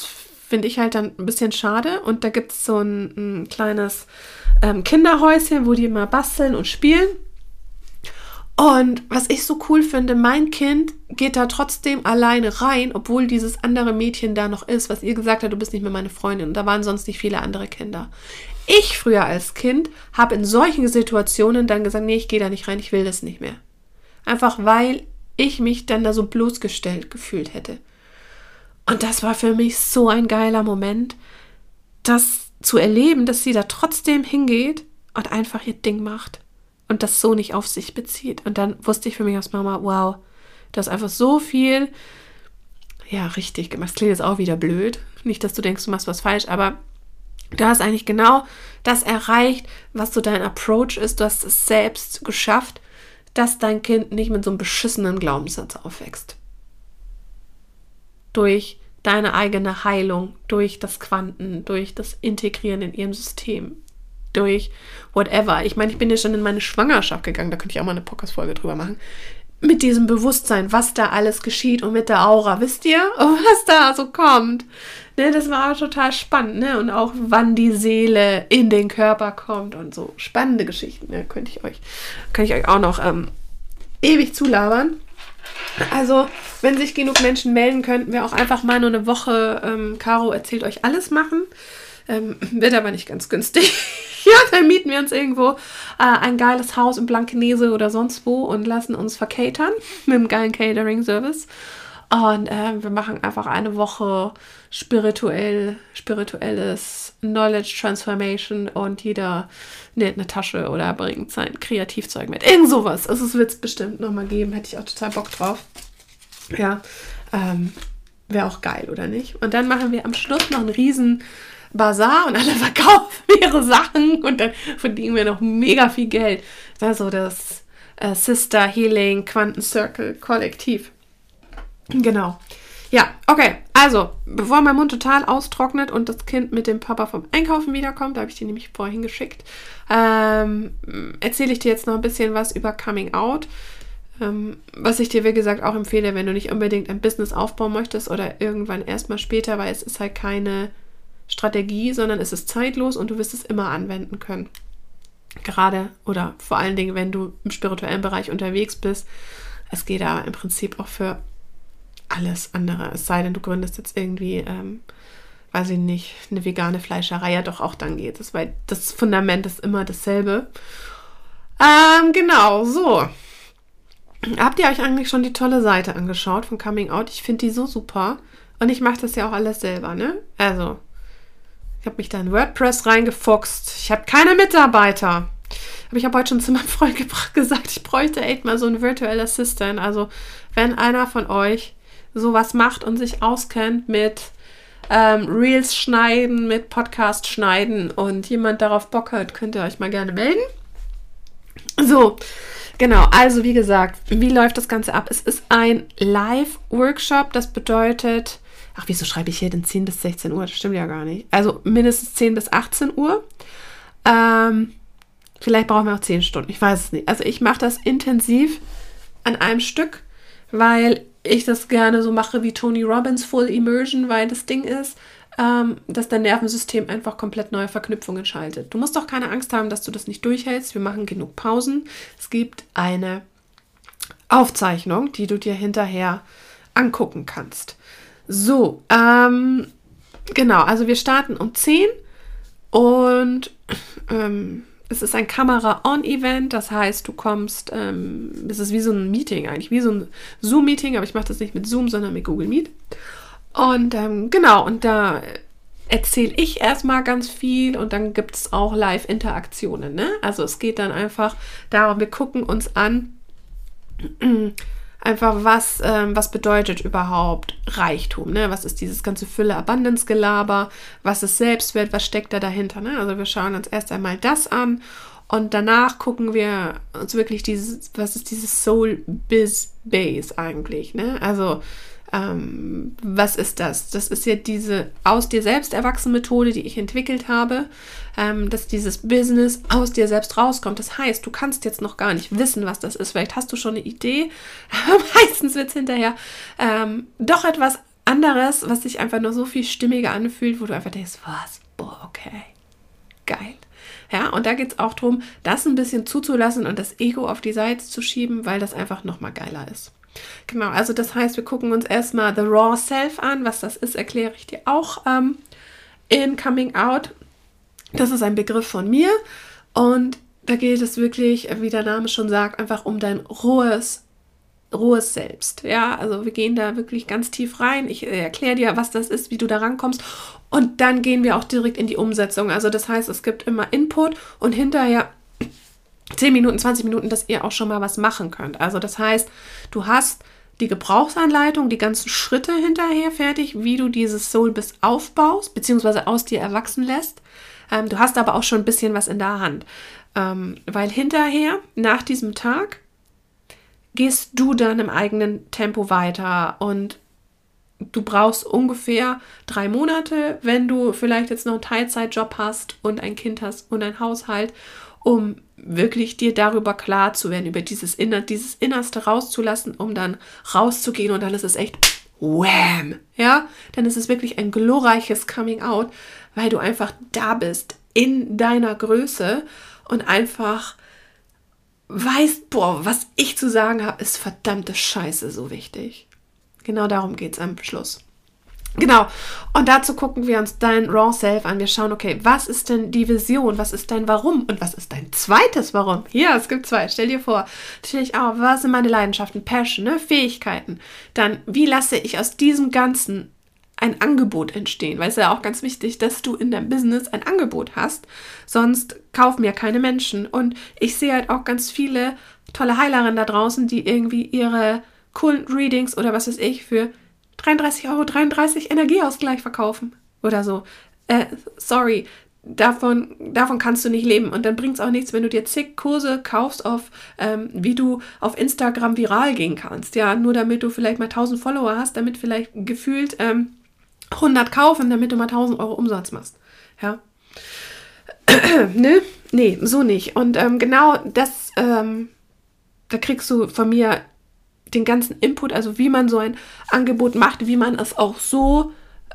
finde ich halt dann ein bisschen schade. Und da gibt es so ein kleines Kinderhäuschen, wo die immer basteln und spielen. Und was ich so cool finde, mein Kind geht da trotzdem alleine rein, obwohl dieses andere Mädchen da noch ist, was ihr gesagt hat, du bist nicht mehr meine Freundin. Und da waren sonst nicht viele andere Kinder. Ich früher als Kind habe in solchen Situationen dann gesagt, nee, ich gehe da nicht rein, ich will das nicht mehr. Einfach weil ich mich dann da so bloßgestellt gefühlt hätte. Und das war für mich so ein geiler Moment, das zu erleben, dass sie da trotzdem hingeht und einfach ihr Ding macht. Und das so nicht auf sich bezieht. Und dann wusste ich für mich als Mama, wow, du hast einfach so viel, ja, richtig gemacht. Das klingt jetzt auch wieder blöd. Nicht, dass du denkst, du machst was falsch, aber du hast eigentlich genau das erreicht, was so dein Approach ist. Du hast es selbst geschafft, dass dein Kind nicht mit so einem beschissenen Glaubenssatz aufwächst. Durch deine eigene Heilung, durch das Quanten, durch das Integrieren in ihrem System. Durch whatever. Ich meine, ich bin ja schon in meine Schwangerschaft gegangen, da könnte ich auch mal eine Podcast-Folge drüber machen. Mit diesem Bewusstsein, was da alles geschieht und mit der Aura, wisst ihr, was da so kommt. Ne, das war auch total spannend, ne? Und auch, wann die Seele in den Körper kommt und so. Spannende Geschichten, ne? Kann ich euch auch noch ewig zulabern. Also, wenn sich genug Menschen melden, könnten wir auch einfach mal nur eine Woche Caro erzählt euch alles machen. Wird aber nicht ganz günstig. Ja, dann mieten wir uns irgendwo ein geiles Haus in Blankenese oder sonst wo und lassen uns vercatern mit einem geilen Catering-Service. Und wir machen einfach eine Woche spirituelles Knowledge Transformation und jeder näht eine Tasche oder bringt sein Kreativzeug mit. Irgend sowas. Also es wird es bestimmt nochmal geben. Hätte ich auch total Bock drauf. Ja, wäre auch geil, oder nicht? Und dann machen wir am Schluss noch einen riesen Bazar und alle verkaufen ihre Sachen und dann verdienen wir noch mega viel Geld. Also das Sister Healing Quanten Circle Kollektiv. Genau. Ja, okay. Also, bevor mein Mund total austrocknet und das Kind mit dem Papa vom Einkaufen wiederkommt, da habe ich die nämlich vorhin geschickt, erzähle ich dir jetzt noch ein bisschen was über Coming Out. Was ich dir, wie gesagt, auch empfehle, wenn du nicht unbedingt ein Business aufbauen möchtest oder irgendwann erstmal später, weil es ist halt keine Strategie, sondern es ist zeitlos und du wirst es immer anwenden können. Gerade oder vor allen Dingen, wenn du im spirituellen Bereich unterwegs bist. Es geht da im Prinzip auch für alles andere. Es sei denn, du gründest jetzt irgendwie, weiß ich nicht, eine vegane Fleischerei. Ja, doch, auch dann geht es, weil das Fundament ist immer dasselbe. Genau, so. Habt ihr euch eigentlich schon die tolle Seite angeschaut von Coming Out? Ich finde die so super. Und ich mache das ja auch alles selber, ne? Also, ich habe mich da in WordPress reingefuchst. Ich habe keine Mitarbeiter. Aber ich habe heute schon zu meinem Freund gesagt, ich bräuchte echt mal so einen Virtual Assistant. Also, wenn einer von euch sowas macht und sich auskennt mit Reels schneiden, mit Podcast schneiden und jemand darauf Bock hat, könnt ihr euch mal gerne melden. So, genau. Also, wie gesagt, wie läuft das Ganze ab? Es ist ein Live-Workshop. Das bedeutet... Ach, wieso schreibe ich hier denn 10 bis 16 Uhr? Das stimmt ja gar nicht. Also mindestens 10 bis 18 Uhr. Vielleicht brauchen wir auch 10 Stunden. Ich weiß es nicht. Also ich mache das intensiv an einem Stück, weil ich das gerne so mache wie Tony Robbins Full Immersion, weil das Ding ist, dass dein Nervensystem einfach komplett neue Verknüpfungen schaltet. Du musst doch keine Angst haben, dass du das nicht durchhältst. Wir machen genug Pausen. Es gibt eine Aufzeichnung, die du dir hinterher angucken kannst. So, genau, also wir starten um 10 und es ist ein Kamera-On-Event, das heißt, du kommst, es ist wie so ein Meeting eigentlich, wie so ein Zoom-Meeting, aber ich mache das nicht mit Zoom, sondern mit Google Meet. Und genau, und da erzähle ich erstmal ganz viel und dann gibt es auch Live-Interaktionen, ne? Also es geht dann einfach darum, wir gucken uns an, einfach, was bedeutet überhaupt Reichtum, ne? Was ist dieses ganze Fülle-Abundance-Gelaber? Was ist Selbstwert? Was steckt da dahinter, ne? Also wir schauen uns erst einmal das an und danach gucken wir uns wirklich was ist dieses Soul-Biz-Base eigentlich, ne? Also was ist das? Das ist ja diese aus dir selbst erwachsene Methode, die ich entwickelt habe, dass dieses Business aus dir selbst rauskommt. Das heißt, du kannst jetzt noch gar nicht wissen, was das ist. Vielleicht hast du schon eine Idee, aber meistens wird es hinterher doch etwas anderes, was sich einfach nur so viel stimmiger anfühlt, wo du einfach denkst, was? Boah, okay, geil. Ja, und da geht es auch darum, das ein bisschen zuzulassen und das Ego auf die Seite zu schieben, weil das einfach nochmal geiler ist. Genau, also das heißt, wir gucken uns erstmal The Raw Self an. Was das ist, erkläre ich dir auch in Coming Out. Das ist ein Begriff von mir und da geht es wirklich, wie der Name schon sagt, einfach um dein rohes Selbst. Ja, also wir gehen da wirklich ganz tief rein. Ich erkläre dir, was das ist, wie du da rankommst und dann gehen wir auch direkt in die Umsetzung. Also das heißt, es gibt immer Input und hinterher 10 Minuten, 20 Minuten, dass ihr auch schon mal was machen könnt. Also das heißt, du hast die Gebrauchsanleitung, die ganzen Schritte hinterher fertig, wie du dieses Soul-Biss aufbaust, beziehungsweise aus dir erwachsen lässt. Du hast aber auch schon ein bisschen was in der Hand. Weil hinterher, nach diesem Tag, gehst du dann im eigenen Tempo weiter und du brauchst ungefähr 3 Monate, wenn du vielleicht jetzt noch einen Teilzeitjob hast und ein Kind hast und ein Haushalt, um wirklich dir darüber klar zu werden, über dieses Innerste rauszulassen, um dann rauszugehen und dann ist es echt wham, ja, dann ist es wirklich ein glorreiches Coming Out, weil du einfach da bist, in deiner Größe und einfach weißt, boah, was ich zu sagen habe, ist verdammte Scheiße so wichtig. Genau darum geht es am Schluss. Genau, und dazu gucken wir uns dein Raw Self an. Wir schauen, okay, was ist denn die Vision, was ist dein Warum und was ist dein zweites Warum? Ja, es gibt 2, stell dir vor. Natürlich auch, was sind meine Leidenschaften, Passion, ne? Fähigkeiten. Dann, wie lasse ich aus diesem Ganzen ein Angebot entstehen? Weil es ist ja auch ganz wichtig, dass du in deinem Business ein Angebot hast, sonst kaufen ja keine Menschen. Und ich sehe halt auch ganz viele tolle Heilerinnen da draußen, die irgendwie ihre coolen Readings oder was weiß ich für 33,33 € Energieausgleich verkaufen oder so. Sorry, davon kannst du nicht leben. Und dann bringt es auch nichts, wenn du dir zig Kurse kaufst, wie du auf Instagram viral gehen kannst. Ja, nur damit du vielleicht mal 1000 Follower hast, damit vielleicht gefühlt 100 kaufen, damit du mal 1000 € Umsatz machst. Ja. Ne? Nee, so nicht. Und genau das, da kriegst du von mir den ganzen Input, also wie man so ein Angebot macht, wie man es auch so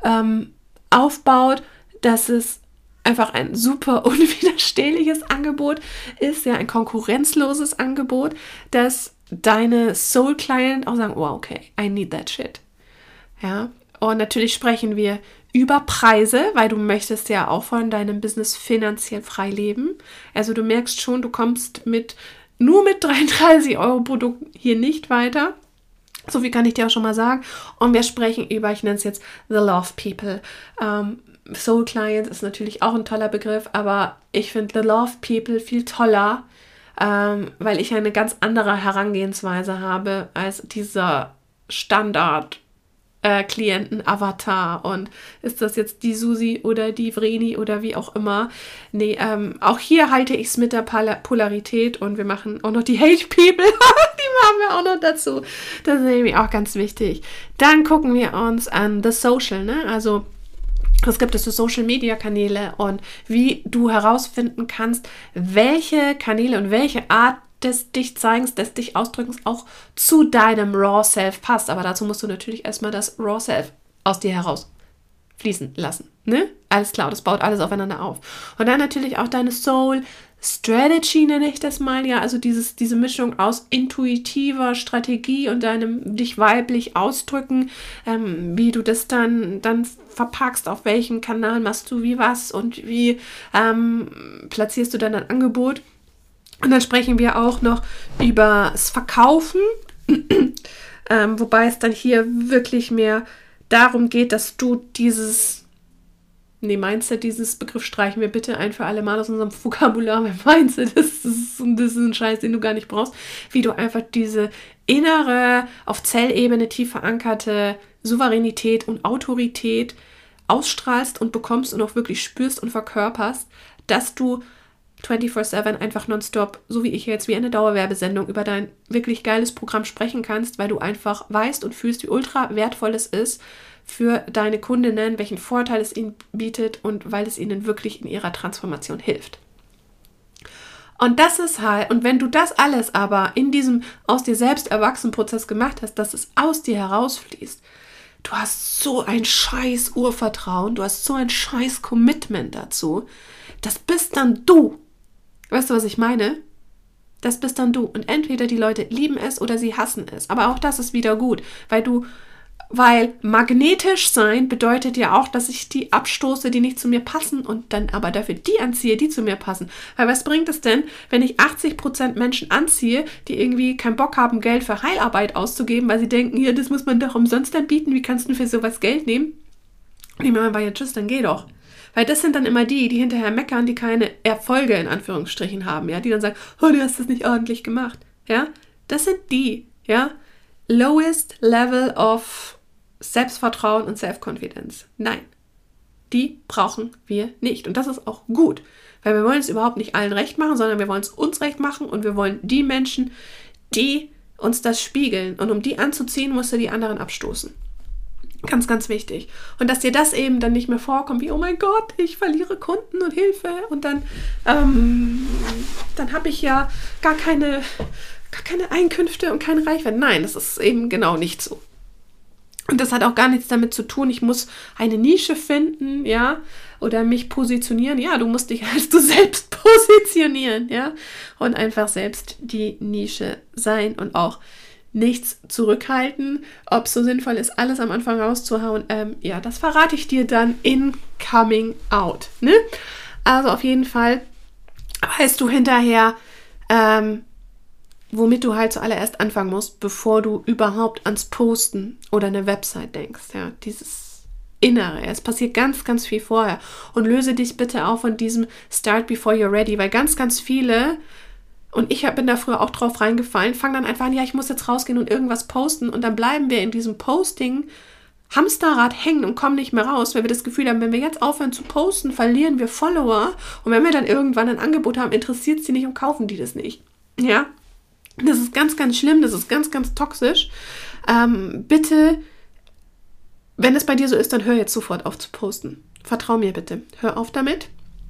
aufbaut, dass es einfach ein super unwiderstehliches Angebot ist, ja, ein konkurrenzloses Angebot, dass deine Soul-Client auch sagen, oh, okay, I need that shit. Ja, und natürlich sprechen wir über Preise, weil du möchtest ja auch von deinem Business finanziell frei leben. Also du merkst schon, du kommst nur mit 33 € Produkten hier nicht weiter. So viel kann ich dir auch schon mal sagen. Und wir sprechen über, ich nenne es jetzt The Love People. Soul Clients ist natürlich auch ein toller Begriff, aber ich finde The Love People viel toller, weil ich eine ganz andere Herangehensweise habe als dieser Standard Klienten-Avatar und ist das jetzt die Susi oder die Vreni oder wie auch immer. Nee, auch hier halte ich es mit der Polarität und wir machen auch noch die Hate People, die machen wir auch noch dazu. Das ist nämlich auch ganz wichtig. Dann gucken wir uns an The Social, ne? Also es gibt es so Social-Media-Kanäle und wie du herausfinden kannst, welche Kanäle und welche Art des dich Zeigens, des dich Ausdrückens auch zu deinem Raw Self passt. Aber dazu musst du natürlich erstmal das Raw Self aus dir heraus fließen lassen. Ne? Alles klar, das baut alles aufeinander auf. Und dann natürlich auch deine Soul Strategy, nenne ich das mal, ja, also diese Mischung aus intuitiver Strategie und deinem dich weiblich ausdrücken, wie du das dann verpackst, auf welchem Kanal machst du wie was und wie platzierst du dann ein Angebot. Und dann sprechen wir auch noch über das Verkaufen, wobei es dann hier wirklich mehr darum geht, dass du Mindset, dieses Begriff streichen wir bitte ein für alle Mal aus unserem Vokabular, weil Mindset das ist ein Scheiß, den du gar nicht brauchst, wie du einfach diese innere, auf Zellebene tief verankerte Souveränität und Autorität ausstrahlst und bekommst und auch wirklich spürst und verkörperst, dass du 24/7 einfach nonstop, so wie ich jetzt, wie eine Dauerwerbesendung über dein wirklich geiles Programm sprechen kannst, weil du einfach weißt und fühlst, wie ultra wertvoll es ist für deine Kundinnen, welchen Vorteil es ihnen bietet und weil es ihnen wirklich in ihrer Transformation hilft. Und das ist halt, und wenn du das alles aber in diesem aus dir selbst erwachsenen Prozess gemacht hast, dass es aus dir herausfließt, du hast so ein scheiß Urvertrauen, du hast so ein scheiß Commitment dazu. Das bist dann du. Weißt du, was ich meine? Das bist dann du. Und entweder die Leute lieben es oder sie hassen es. Aber auch das ist wieder gut, weil magnetisch sein bedeutet ja auch, dass ich die abstoße, die nicht zu mir passen und dann aber dafür die anziehe, die zu mir passen. Weil was bringt es denn, wenn ich 80% Menschen anziehe, die irgendwie keinen Bock haben, Geld für Heilarbeit auszugeben, weil sie denken, ja, das muss man doch umsonst anbieten, wie kannst du für sowas Geld nehmen? Und ich mir mal, ja, tschüss, dann geh doch. Weil das sind dann immer die hinterher meckern, die keine Erfolge in Anführungsstrichen haben, ja, die dann sagen, oh, du hast das nicht ordentlich gemacht, ja. Das sind die, ja, lowest level of Selbstvertrauen und Self-Confidence. Nein, die brauchen wir nicht. Und das ist auch gut, weil wir wollen es überhaupt nicht allen recht machen, sondern wir wollen es uns recht machen und wir wollen die Menschen, die uns das spiegeln. Und um die anzuziehen, musst du die anderen abstoßen. Ganz, ganz wichtig. Und dass dir das eben dann nicht mehr vorkommt, wie, oh mein Gott, ich verliere Kunden und Hilfe und dann habe ich ja gar keine Einkünfte und keine Reichweite. Nein, das ist eben genau nicht so. Und das hat auch gar nichts damit zu tun, ich muss eine Nische finden, ja, oder mich positionieren. Ja, du musst dich als du selbst positionieren, ja, und einfach selbst die Nische sein und auch nichts zurückhalten. Ob es so sinnvoll ist, alles am Anfang rauszuhauen, ja, das verrate ich dir dann in Coming Out, ne? Also auf jeden Fall weißt du hinterher, womit du halt zuallererst anfangen musst, bevor du überhaupt ans Posten oder eine Website denkst. Ja, dieses Innere. Es passiert ganz, ganz viel vorher. Und löse dich bitte auch von diesem Start before you're ready, weil ganz, ganz viele, und ich bin da früher auch drauf reingefallen, fangen dann einfach an, ja, ich muss jetzt rausgehen und irgendwas posten und dann bleiben wir in diesem Posting Hamsterrad hängen und kommen nicht mehr raus, weil wir das Gefühl haben, wenn wir jetzt aufhören zu posten, verlieren wir Follower und wenn wir dann irgendwann ein Angebot haben, interessiert es die nicht und kaufen die das nicht. Ja, das ist ganz, ganz schlimm, das ist ganz, ganz toxisch. Bitte, wenn es bei dir so ist, dann hör jetzt sofort auf zu posten. Vertrau mir bitte. Hör auf damit.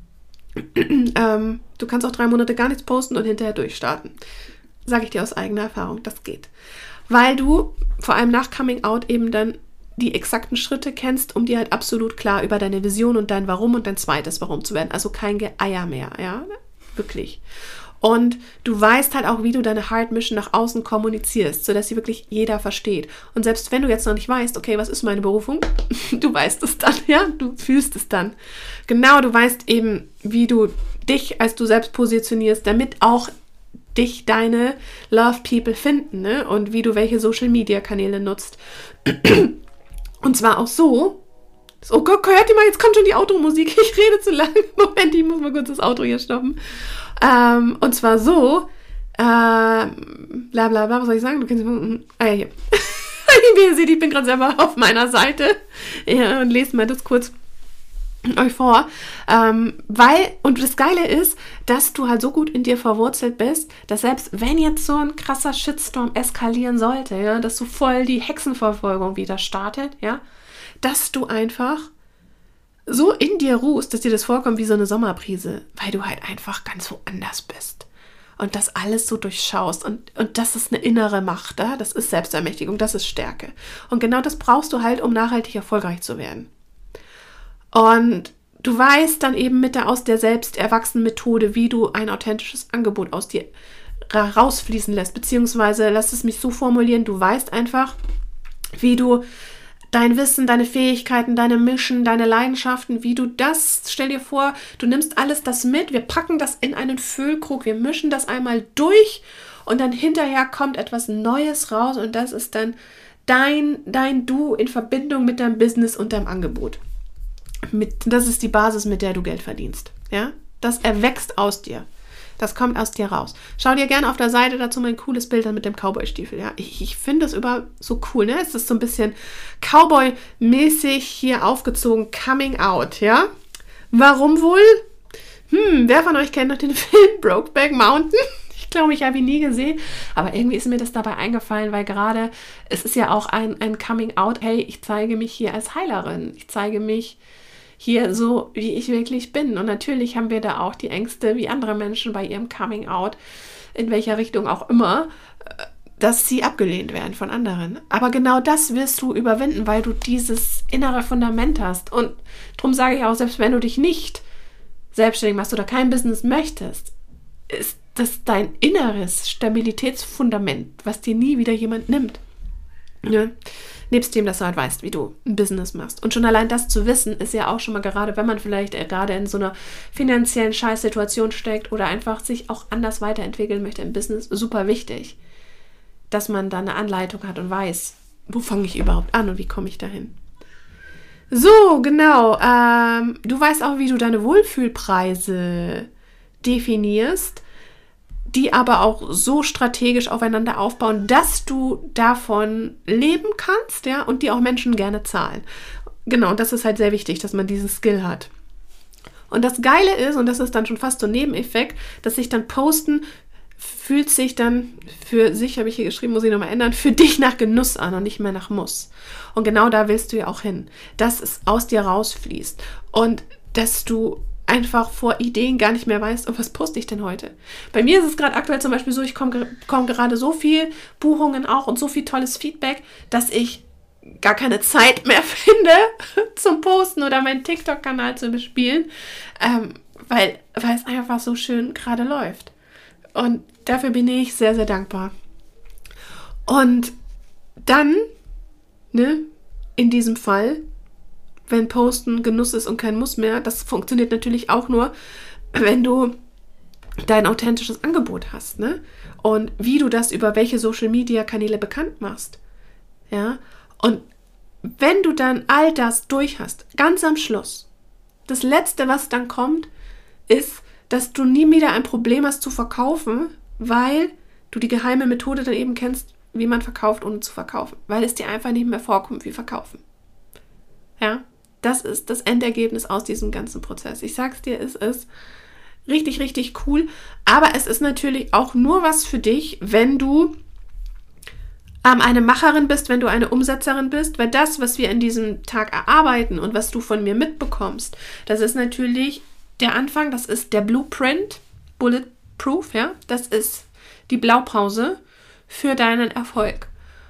Du kannst auch 3 Monate gar nichts posten und hinterher durchstarten. Sage ich dir aus eigener Erfahrung, das geht. Weil du vor allem nach Coming Out eben dann die exakten Schritte kennst, um dir halt absolut klar über deine Vision und dein Warum und dein zweites Warum zu werden. Also kein Geeier mehr, ja, wirklich. Und du weißt halt auch, wie du deine Heart Mission nach außen kommunizierst, sodass sie wirklich jeder versteht. Und selbst wenn du jetzt noch nicht weißt, okay, was ist meine Berufung? Du weißt es dann, ja, du fühlst es dann. Genau, du weißt eben, wie du dich als du selbst positionierst, damit auch dich deine Love People finden, ne? Und wie du welche Social Media Kanäle nutzt. Und zwar auch so, oh Gott, hört ihr mal, jetzt kommt schon die Automusik, ich rede zu lang. Moment, ich muss mal kurz das Auto hier stoppen. Und zwar so, bla bla bla, was soll ich sagen? Du kennst hier. Wie ihr seht, ich bin gerade selber auf meiner Seite. Ja, und lest mal das kurz euch vor. Und das Geile ist, dass du halt so gut in dir verwurzelt bist, dass selbst wenn jetzt so ein krasser Shitstorm eskalieren sollte, ja, dass so voll die Hexenverfolgung wieder startet, ja, dass du einfach so in dir ruhst, dass dir das vorkommt wie so eine Sommerbrise, weil du halt einfach ganz woanders bist und das alles so durchschaust und das ist eine innere Macht, ja? Das ist Selbstermächtigung, das ist Stärke und genau das brauchst du halt, um nachhaltig erfolgreich zu werden. Und du weißt dann eben aus der selbst erwachsenen Methode, wie du ein authentisches Angebot aus dir rausfließen lässt, beziehungsweise lass es mich so formulieren, du weißt einfach, wie du dein Wissen, deine Fähigkeiten, deine Mission, deine Leidenschaften, wie du das, stell dir vor, du nimmst alles das mit, wir packen das in einen Füllkrug, wir mischen das einmal durch und dann hinterher kommt etwas Neues raus und das ist dann dein Du in Verbindung mit deinem Business und deinem Angebot. Das ist die Basis, mit der du Geld verdienst. Ja? Das erwächst aus dir. Das kommt aus dir raus. Schau dir gerne auf der Seite dazu mein cooles Bild an mit dem Cowboy-Stiefel. Ja? Ich finde das so cool. Ne? Es ist so ein bisschen Cowboy-mäßig hier aufgezogen. Coming Out. Ja? Warum wohl? Wer von euch kennt noch den Film Brokeback Mountain? Ich glaube, ich habe ihn nie gesehen. Aber irgendwie ist mir das dabei eingefallen, weil gerade, es ist ja auch ein Coming Out. Hey, ich zeige mich hier als Heilerin. Ich zeige mich hier so, wie ich wirklich bin. Und natürlich haben wir da auch die Ängste, wie andere Menschen bei ihrem Coming Out, in welcher Richtung auch immer. dass sie abgelehnt werden von anderen. Aber genau das wirst du überwinden, weil du dieses innere Fundament hast. Und darum sage ich auch, selbst wenn du dich nicht selbstständig machst oder kein Business möchtest, ist das dein inneres Stabilitätsfundament, was dir nie wieder jemand nimmt. Ja? Nebst dem, dass du halt weißt, wie du ein Business machst. Und schon allein das zu wissen, ist ja auch schon mal gerade, wenn man vielleicht gerade in so einer finanziellen Scheißsituation steckt oder einfach sich auch anders weiterentwickeln möchte im Business, super wichtig, dass man da eine Anleitung hat und weiß, wo fange ich überhaupt an und wie komme ich dahin. So, genau. Du weißt auch, wie du deine Wohlfühlpreise definierst, die aber auch so strategisch aufeinander aufbauen, dass du davon leben kannst, ja, und die auch Menschen gerne zahlen. Genau, und das ist halt sehr wichtig, dass man diesen Skill hat. Und das Geile ist, und das ist dann schon fast so ein Nebeneffekt, dass sich dann Posten fühlt sich dann für sich, habe ich hier geschrieben, muss ich nochmal ändern, für dich nach Genuss an und nicht mehr nach Muss. Und genau da willst du ja auch hin, dass es aus dir rausfließt und dass du einfach vor Ideen gar nicht mehr weißt, oh, was poste ich denn heute? Bei mir ist es gerade aktuell zum Beispiel so, ich komm gerade so viel Buchungen auch und so viel tolles Feedback, dass ich gar keine Zeit mehr finde zum Posten oder meinen TikTok-Kanal zu bespielen, weil es einfach so schön gerade läuft. Und dafür bin ich sehr, sehr dankbar. Und dann, in diesem Fall, wenn Posten Genuss ist und kein Muss mehr, das funktioniert natürlich auch nur, wenn du dein authentisches Angebot hast, ne? Und wie du das über welche Social-Media-Kanäle bekannt machst. Ja? Und wenn du dann all das durch hast, ganz am Schluss, das Letzte, was dann kommt, ist, dass du nie wieder ein Problem hast zu verkaufen, weil du die geheime Methode dann eben kennst, wie man verkauft, ohne zu verkaufen. Weil es dir einfach nicht mehr vorkommt wie verkaufen. Ja? Das ist das Endergebnis aus diesem ganzen Prozess. Ich sag's dir, es ist richtig, richtig cool. Aber es ist natürlich auch nur was für dich, wenn du eine Macherin bist, wenn du eine Umsetzerin bist, weil das, was wir in diesem Tag erarbeiten und was du von mir mitbekommst, das ist natürlich der Anfang, das ist der Blueprint, Bulletproof, ja, das ist die Blaupause für deinen Erfolg.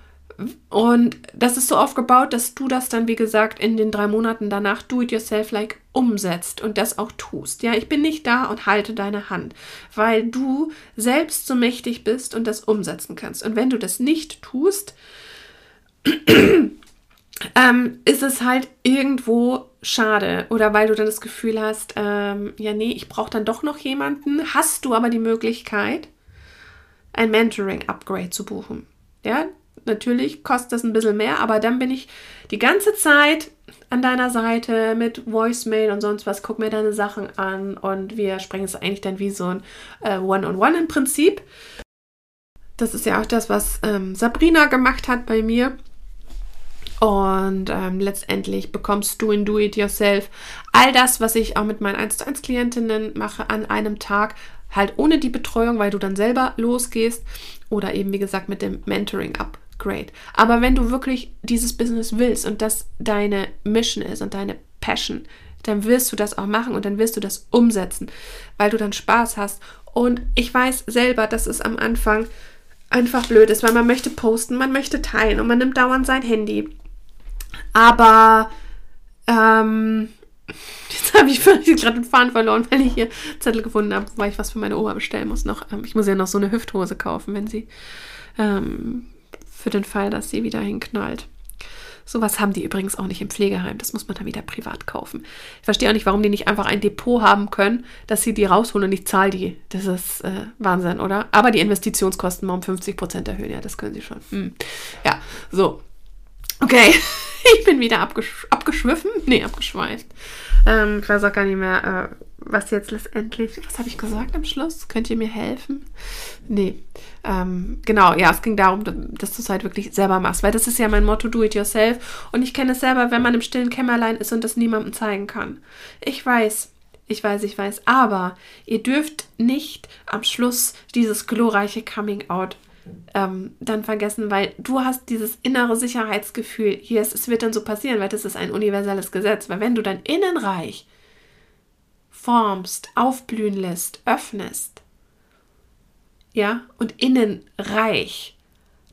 Und das ist so aufgebaut, dass du das dann, wie gesagt, in den 3 Monaten danach do-it-yourself-like umsetzt und das auch tust. Ja, ich bin nicht da und halte deine Hand, weil du selbst so mächtig bist und das umsetzen kannst. Und wenn du das nicht tust, ist es halt irgendwo schade. Oder weil du dann das Gefühl hast, ich brauche dann doch noch jemanden. Hast du aber die Möglichkeit, ein Mentoring-Upgrade zu buchen. Ja, natürlich kostet das ein bisschen mehr, aber dann bin ich die ganze Zeit an deiner Seite mit Voicemail und sonst was, guck mir deine Sachen an und wir sprechen es eigentlich dann wie so ein One-on-One im Prinzip. Das ist ja auch das, was Sabrina gemacht hat bei mir. Und letztendlich bekommst du in Do-It-Yourself all das, was ich auch mit meinen 1:1 Klientinnen mache, an einem Tag, halt ohne die Betreuung, weil du dann selber losgehst oder eben, wie gesagt, mit dem Mentoring-Upgrade. Aber wenn du wirklich dieses Business willst und das deine Mission ist und deine Passion, dann wirst du das auch machen und dann wirst du das umsetzen, weil du dann Spaß hast. Und ich weiß selber, dass es am Anfang einfach blöd ist, weil man möchte posten, man möchte teilen und man nimmt dauernd sein Handy. Aber jetzt habe ich gerade den Faden verloren, weil ich hier Zettel gefunden habe, weil ich was für meine Oma bestellen muss. Ich muss ja noch so eine Hüfthose kaufen, wenn sie für den Fall, dass sie wieder hinknallt. Sowas haben die übrigens auch nicht im Pflegeheim. Das muss man dann wieder privat kaufen. Ich verstehe auch nicht, warum die nicht einfach ein Depot haben können, dass sie die rausholen und ich zahle die. Das ist Wahnsinn, oder? Aber die Investitionskosten mal um 50% erhöhen. Ja, das können sie schon. Ja, so. Okay, ich bin wieder abgeschweift. Ich weiß auch gar nicht mehr, was jetzt letztendlich, was habe ich gesagt am Schluss? Könnt ihr mir helfen? Nee, genau, ja, es ging darum, dass du es halt wirklich selber machst, weil das ist ja mein Motto, do it yourself. Und ich kenne es selber, wenn man im stillen Kämmerlein ist und das niemandem zeigen kann. Ich weiß, aber ihr dürft nicht am Schluss dieses glorreiche Coming-out dann vergessen, weil du hast dieses innere Sicherheitsgefühl, es wird dann so passieren, weil das ist ein universelles Gesetz, weil wenn du dein Innenreich formst, aufblühen lässt, öffnest, ja, und innenreich,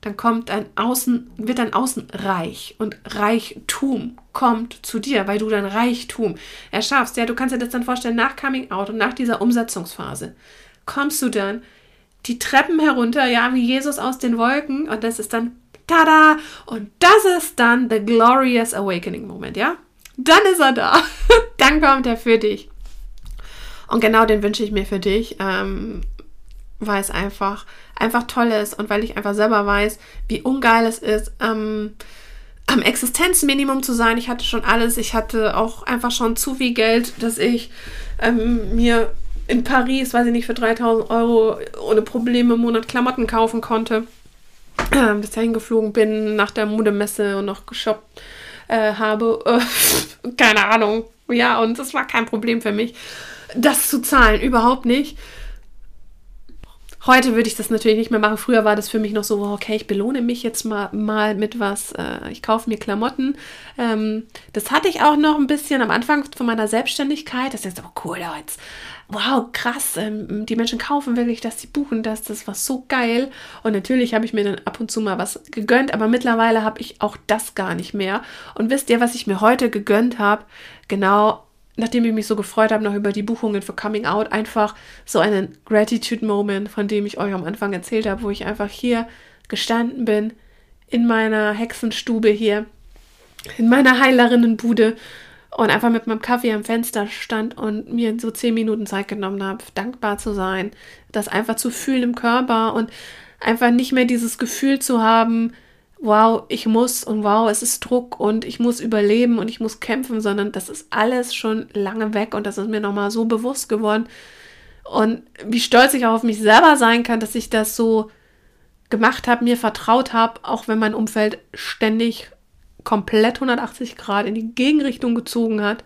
dann wird dein Außen reich und Reichtum kommt zu dir, weil du dein Reichtum erschaffst. Ja, du kannst dir das dann vorstellen, nach Coming Out und nach dieser Umsetzungsphase kommst du dann die Treppen herunter, ja, wie Jesus aus den Wolken, und das ist dann tada, und das ist dann the glorious awakening Moment, ja? Dann ist er da. Dann kommt er für dich. Und genau den wünsche ich mir für dich, weil es einfach toll ist und weil ich einfach selber weiß, wie ungeil es ist, am Existenzminimum zu sein. Ich hatte schon alles. Ich hatte auch einfach schon zu viel Geld, dass ich mir in Paris, weiß ich nicht, für 3.000 Euro ohne Probleme im Monat Klamotten kaufen konnte. Bis dahin geflogen bin, nach der Modemesse und noch geshoppt habe. Keine Ahnung. Ja, und es war kein Problem für mich, das zu zahlen. Überhaupt nicht. Heute würde ich das natürlich nicht mehr machen. Früher war das für mich noch so, okay, ich belohne mich jetzt mal mit was. Ich kaufe mir Klamotten. Das hatte ich auch noch ein bisschen am Anfang von meiner Selbstständigkeit. Das ist jetzt aber cool, jetzt. Wow, krass. Die Menschen kaufen wirklich, dass sie buchen das. Das war so geil. Und natürlich habe ich mir dann ab und zu mal was gegönnt. Aber mittlerweile habe ich auch das gar nicht mehr. Und wisst ihr, was ich mir heute gegönnt habe? Genau, nachdem ich mich so gefreut habe, noch über die Buchungen für Coming Out, einfach so einen Gratitude-Moment, von dem ich euch am Anfang erzählt habe, wo ich einfach hier gestanden bin, in meiner Hexenstube hier, in meiner Heilerinnenbude und einfach mit meinem Kaffee am Fenster stand und mir so 10 Minuten Zeit genommen habe, dankbar zu sein, das einfach zu fühlen im Körper und einfach nicht mehr dieses Gefühl zu haben, wow, ich muss und wow, es ist Druck und ich muss überleben und ich muss kämpfen, sondern das ist alles schon lange weg und das ist mir nochmal so bewusst geworden. Und wie stolz ich auch auf mich selber sein kann, dass ich das so gemacht habe, mir vertraut habe, auch wenn mein Umfeld ständig komplett 180 Grad in die Gegenrichtung gezogen hat,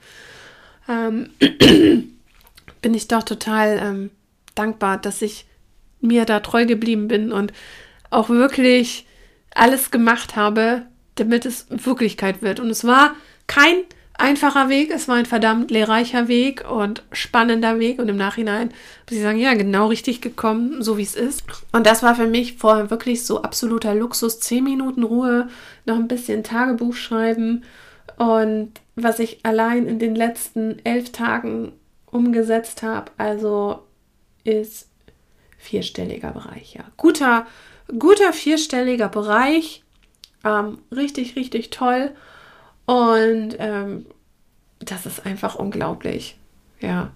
bin ich doch total dankbar, dass ich mir da treu geblieben bin und auch wirklich alles gemacht habe, damit es Wirklichkeit wird. Und es war kein einfacher Weg, es war ein verdammt lehrreicher Weg und spannender Weg. Und im Nachhinein muss ich sagen, ja, genau richtig gekommen, so wie es ist. Und das war für mich vorher wirklich so absoluter Luxus. 10 Minuten Ruhe, noch ein bisschen Tagebuch schreiben. Und was ich allein in den letzten 11 Tagen umgesetzt habe, also ist vierstelliger Bereich, ja. Guter vierstelliger Bereich, richtig, richtig toll und das ist einfach unglaublich, ja,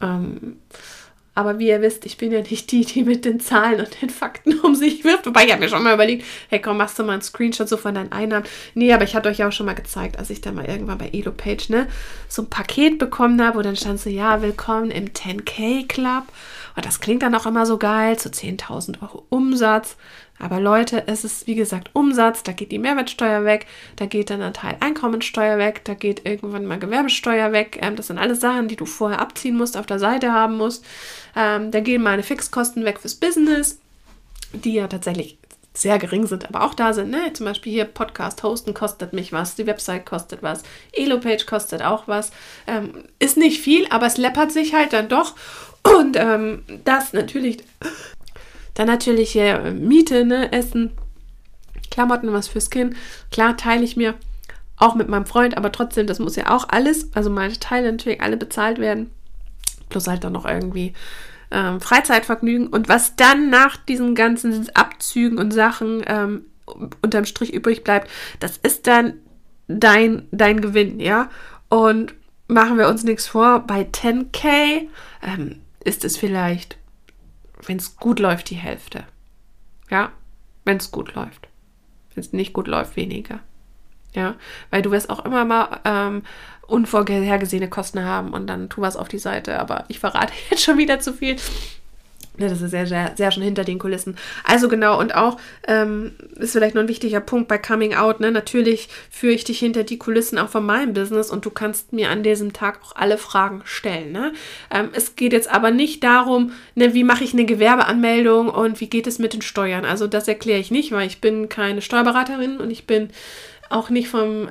aber wie ihr wisst, ich bin ja nicht die mit den Zahlen und den Fakten um sich wirft, wobei ich habe mir schon mal überlegt, hey komm, machst du mal einen Screenshot so von deinen Einnahmen, nee, aber ich hatte euch ja auch schon mal gezeigt, als ich dann mal irgendwann bei Elopage, so ein Paket bekommen habe, wo dann stand so, ja, willkommen im 10K Club. Und das klingt dann auch immer so geil, zu 10.000 Euro Umsatz. Aber Leute, es ist wie gesagt Umsatz, da geht die Mehrwertsteuer weg, da geht dann ein Teil Einkommensteuer weg, da geht irgendwann mal Gewerbesteuer weg. Das sind alles Sachen, die du vorher abziehen musst, auf der Seite haben musst. Da gehen meine Fixkosten weg fürs Business, die ja tatsächlich sehr gering sind, aber auch da sind. Zum Beispiel hier Podcast hosten kostet mich was, die Website kostet was, Elopage kostet auch was. Ist nicht viel, aber es läppert sich halt dann doch. Und das natürlich, dann natürlich hier Miete, Essen, Klamotten, was fürs Kind. Klar teile ich mir auch mit meinem Freund, aber trotzdem, das muss ja auch alles, also meine Teile natürlich alle bezahlt werden. Plus halt dann noch irgendwie Freizeitvergnügen. Und was dann nach diesen ganzen Abzügen und Sachen unterm Strich übrig bleibt, das ist dann dein Gewinn, ja. Und machen wir uns nichts vor, bei 10K ist es vielleicht, wenn es gut läuft, die Hälfte. Ja, wenn es gut läuft. Wenn es nicht gut läuft, weniger. Ja, weil du wirst auch immer mal unvorhergesehene Kosten haben und dann tu was auf die Seite. Aber ich verrate jetzt schon wieder zu viel. Ja, das ist sehr, sehr, sehr schon hinter den Kulissen. Also genau, und auch ist vielleicht noch ein wichtiger Punkt bei Coming Out. Natürlich führe ich dich hinter die Kulissen auch von meinem Business und du kannst mir an diesem Tag auch alle Fragen stellen. Es geht jetzt aber nicht darum, wie mache ich eine Gewerbeanmeldung und wie geht es mit den Steuern. Also das erkläre ich nicht, weil ich bin keine Steuerberaterin und ich bin auch nicht vom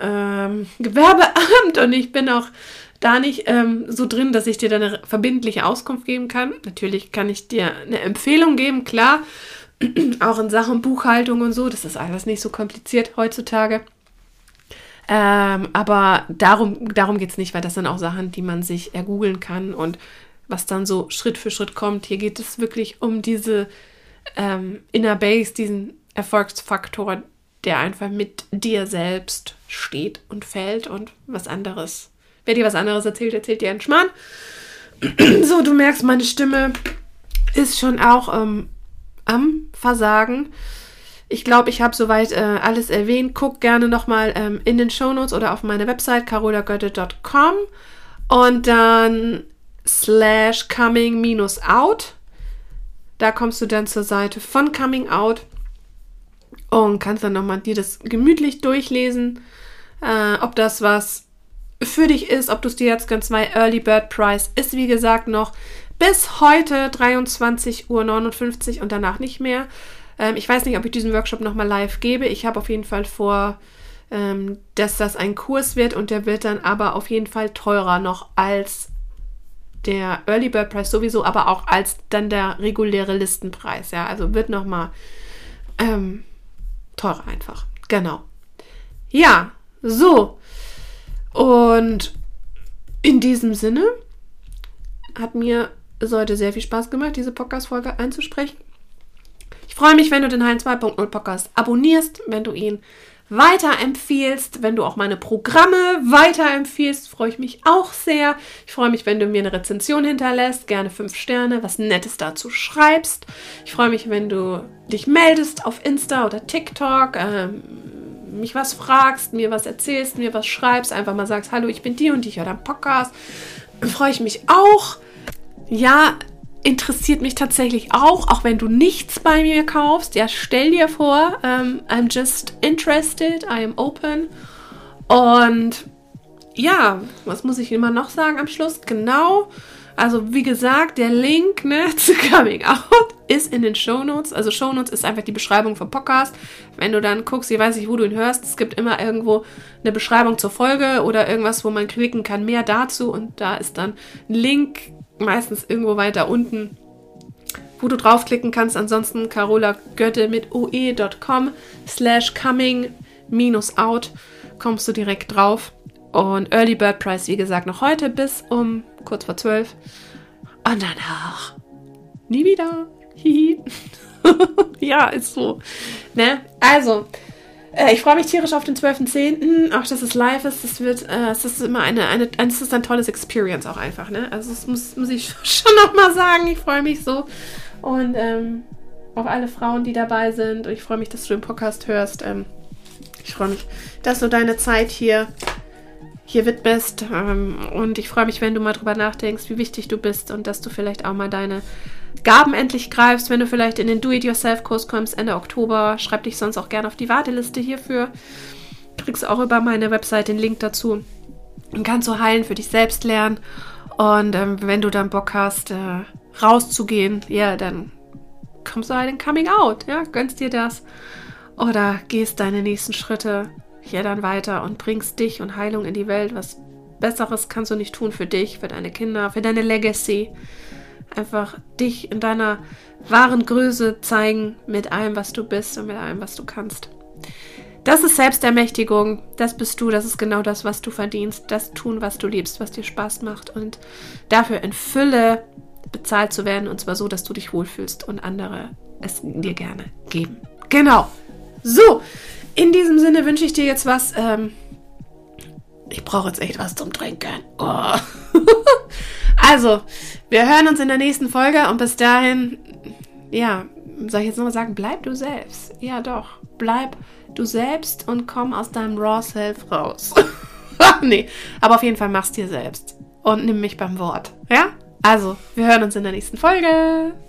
Gewerbeamt und ich bin auch da nicht so drin, dass ich dir da eine verbindliche Auskunft geben kann. Natürlich kann ich dir eine Empfehlung geben, klar. Auch in Sachen Buchhaltung und so, das ist alles nicht so kompliziert heutzutage. Aber darum geht es nicht, weil das sind auch Sachen, die man sich ergoogeln kann und was dann so Schritt für Schritt kommt. Hier geht es wirklich um diese Inner Base, diesen Erfolgsfaktor, der einfach mit dir selbst steht und fällt und was anderes. Wer dir was anderes erzählt, erzählt dir einen Schmarrn. So, du merkst, meine Stimme ist schon auch am Versagen. Ich glaube, ich habe soweit alles erwähnt. Guck gerne nochmal in den Shownotes oder auf meine Website carolagötte.com und dann /coming-out. Da kommst du dann zur Seite von Coming Out und kannst dann nochmal dir das gemütlich durchlesen, ob das was für dich ist, ob du es dir jetzt ganz mal Early Bird Price ist, wie gesagt, noch bis heute 23:59 Uhr und danach nicht mehr. Ich weiß nicht, ob ich diesen Workshop nochmal live gebe. Ich habe auf jeden Fall vor, dass das ein Kurs wird und der wird dann aber auf jeden Fall teurer noch als der Early Bird Price sowieso, aber auch als dann der reguläre Listenpreis. Ja, also wird nochmal teurer einfach. Genau. Ja, so. Und in diesem Sinne hat mir es heute sehr viel Spaß gemacht, diese Podcast-Folge einzusprechen. Ich freue mich, wenn du den Heilen 2.0 Podcast abonnierst, wenn du ihn weiterempfiehlst, wenn du auch meine Programme weiterempfiehlst, freue ich mich auch sehr. Ich freue mich, wenn du mir eine Rezension hinterlässt, gerne 5 Sterne, was Nettes dazu schreibst. Ich freue mich, wenn du dich meldest auf Insta oder TikTok, mich was fragst, mir was erzählst, mir was schreibst, einfach mal sagst, hallo, ich bin die und ich höre deinen Podcast. Dann freue ich mich auch. Ja, interessiert mich tatsächlich auch wenn du nichts bei mir kaufst. Ja, stell dir vor, I'm just interested, I am open. Und ja, was muss ich immer noch sagen am Schluss? Genau, also wie gesagt, der Link zu Coming Out ist in den Shownotes. Also Shownotes ist einfach die Beschreibung vom Podcast. Wenn du dann guckst, ich weiß nicht, wo du ihn hörst, es gibt immer irgendwo eine Beschreibung zur Folge oder irgendwas, wo man klicken kann, mehr dazu. Und da ist dann ein Link, meistens irgendwo weiter unten, wo du draufklicken kannst. Ansonsten carolagötte mit oe.com /coming-out kommst du direkt drauf. Und Early Bird Price, wie gesagt, noch heute bis um kurz vor 12. Und danach nie wieder. Hihi. Ja, ist so. Ne? Also, ich freue mich tierisch auf den 12.10. Auch, dass es live ist. Es ist immer es ist ein tolles Experience auch einfach. Ne? Also, das muss ich schon nochmal sagen. Ich freue mich so. Und auf alle Frauen, die dabei sind. Und ich freue mich, dass du den Podcast hörst. Ich freue mich, dass du deine Zeit hier widmest. Und ich freue mich, wenn du mal drüber nachdenkst, wie wichtig du bist und dass du vielleicht auch mal deine Gaben endlich greifst, wenn du vielleicht in den Do-It-Yourself-Kurs kommst Ende Oktober. Schreib dich sonst auch gerne auf die Warteliste hierfür. Kriegst auch über meine Website den Link dazu. Und kannst du heilen, für dich selbst lernen. Und wenn du dann Bock hast, rauszugehen, ja, dann kommst du halt in Coming Out. Ja, gönnst dir das. Oder gehst deine nächsten Schritte hier dann weiter und bringst dich und Heilung in die Welt. Was Besseres kannst du nicht tun für dich, für deine Kinder, für deine Legacy. Einfach dich in deiner wahren Größe zeigen mit allem, was du bist und mit allem, was du kannst. Das ist Selbstermächtigung, das bist du, das ist genau das, was du verdienst. Das tun, was du liebst, was dir Spaß macht und dafür in Fülle bezahlt zu werden und zwar so, dass du dich wohlfühlst und andere es dir gerne geben. Genau. So, in diesem Sinne wünsche ich dir jetzt was. Ich brauche jetzt echt was zum Trinken. Oh. Also, wir hören uns in der nächsten Folge und bis dahin, ja, soll ich jetzt nochmal sagen, bleib du selbst. Ja doch, bleib du selbst und komm aus deinem Raw Self raus. Nee, aber auf jeden Fall mach's dir selbst und nimm mich beim Wort. Ja? Also, wir hören uns in der nächsten Folge.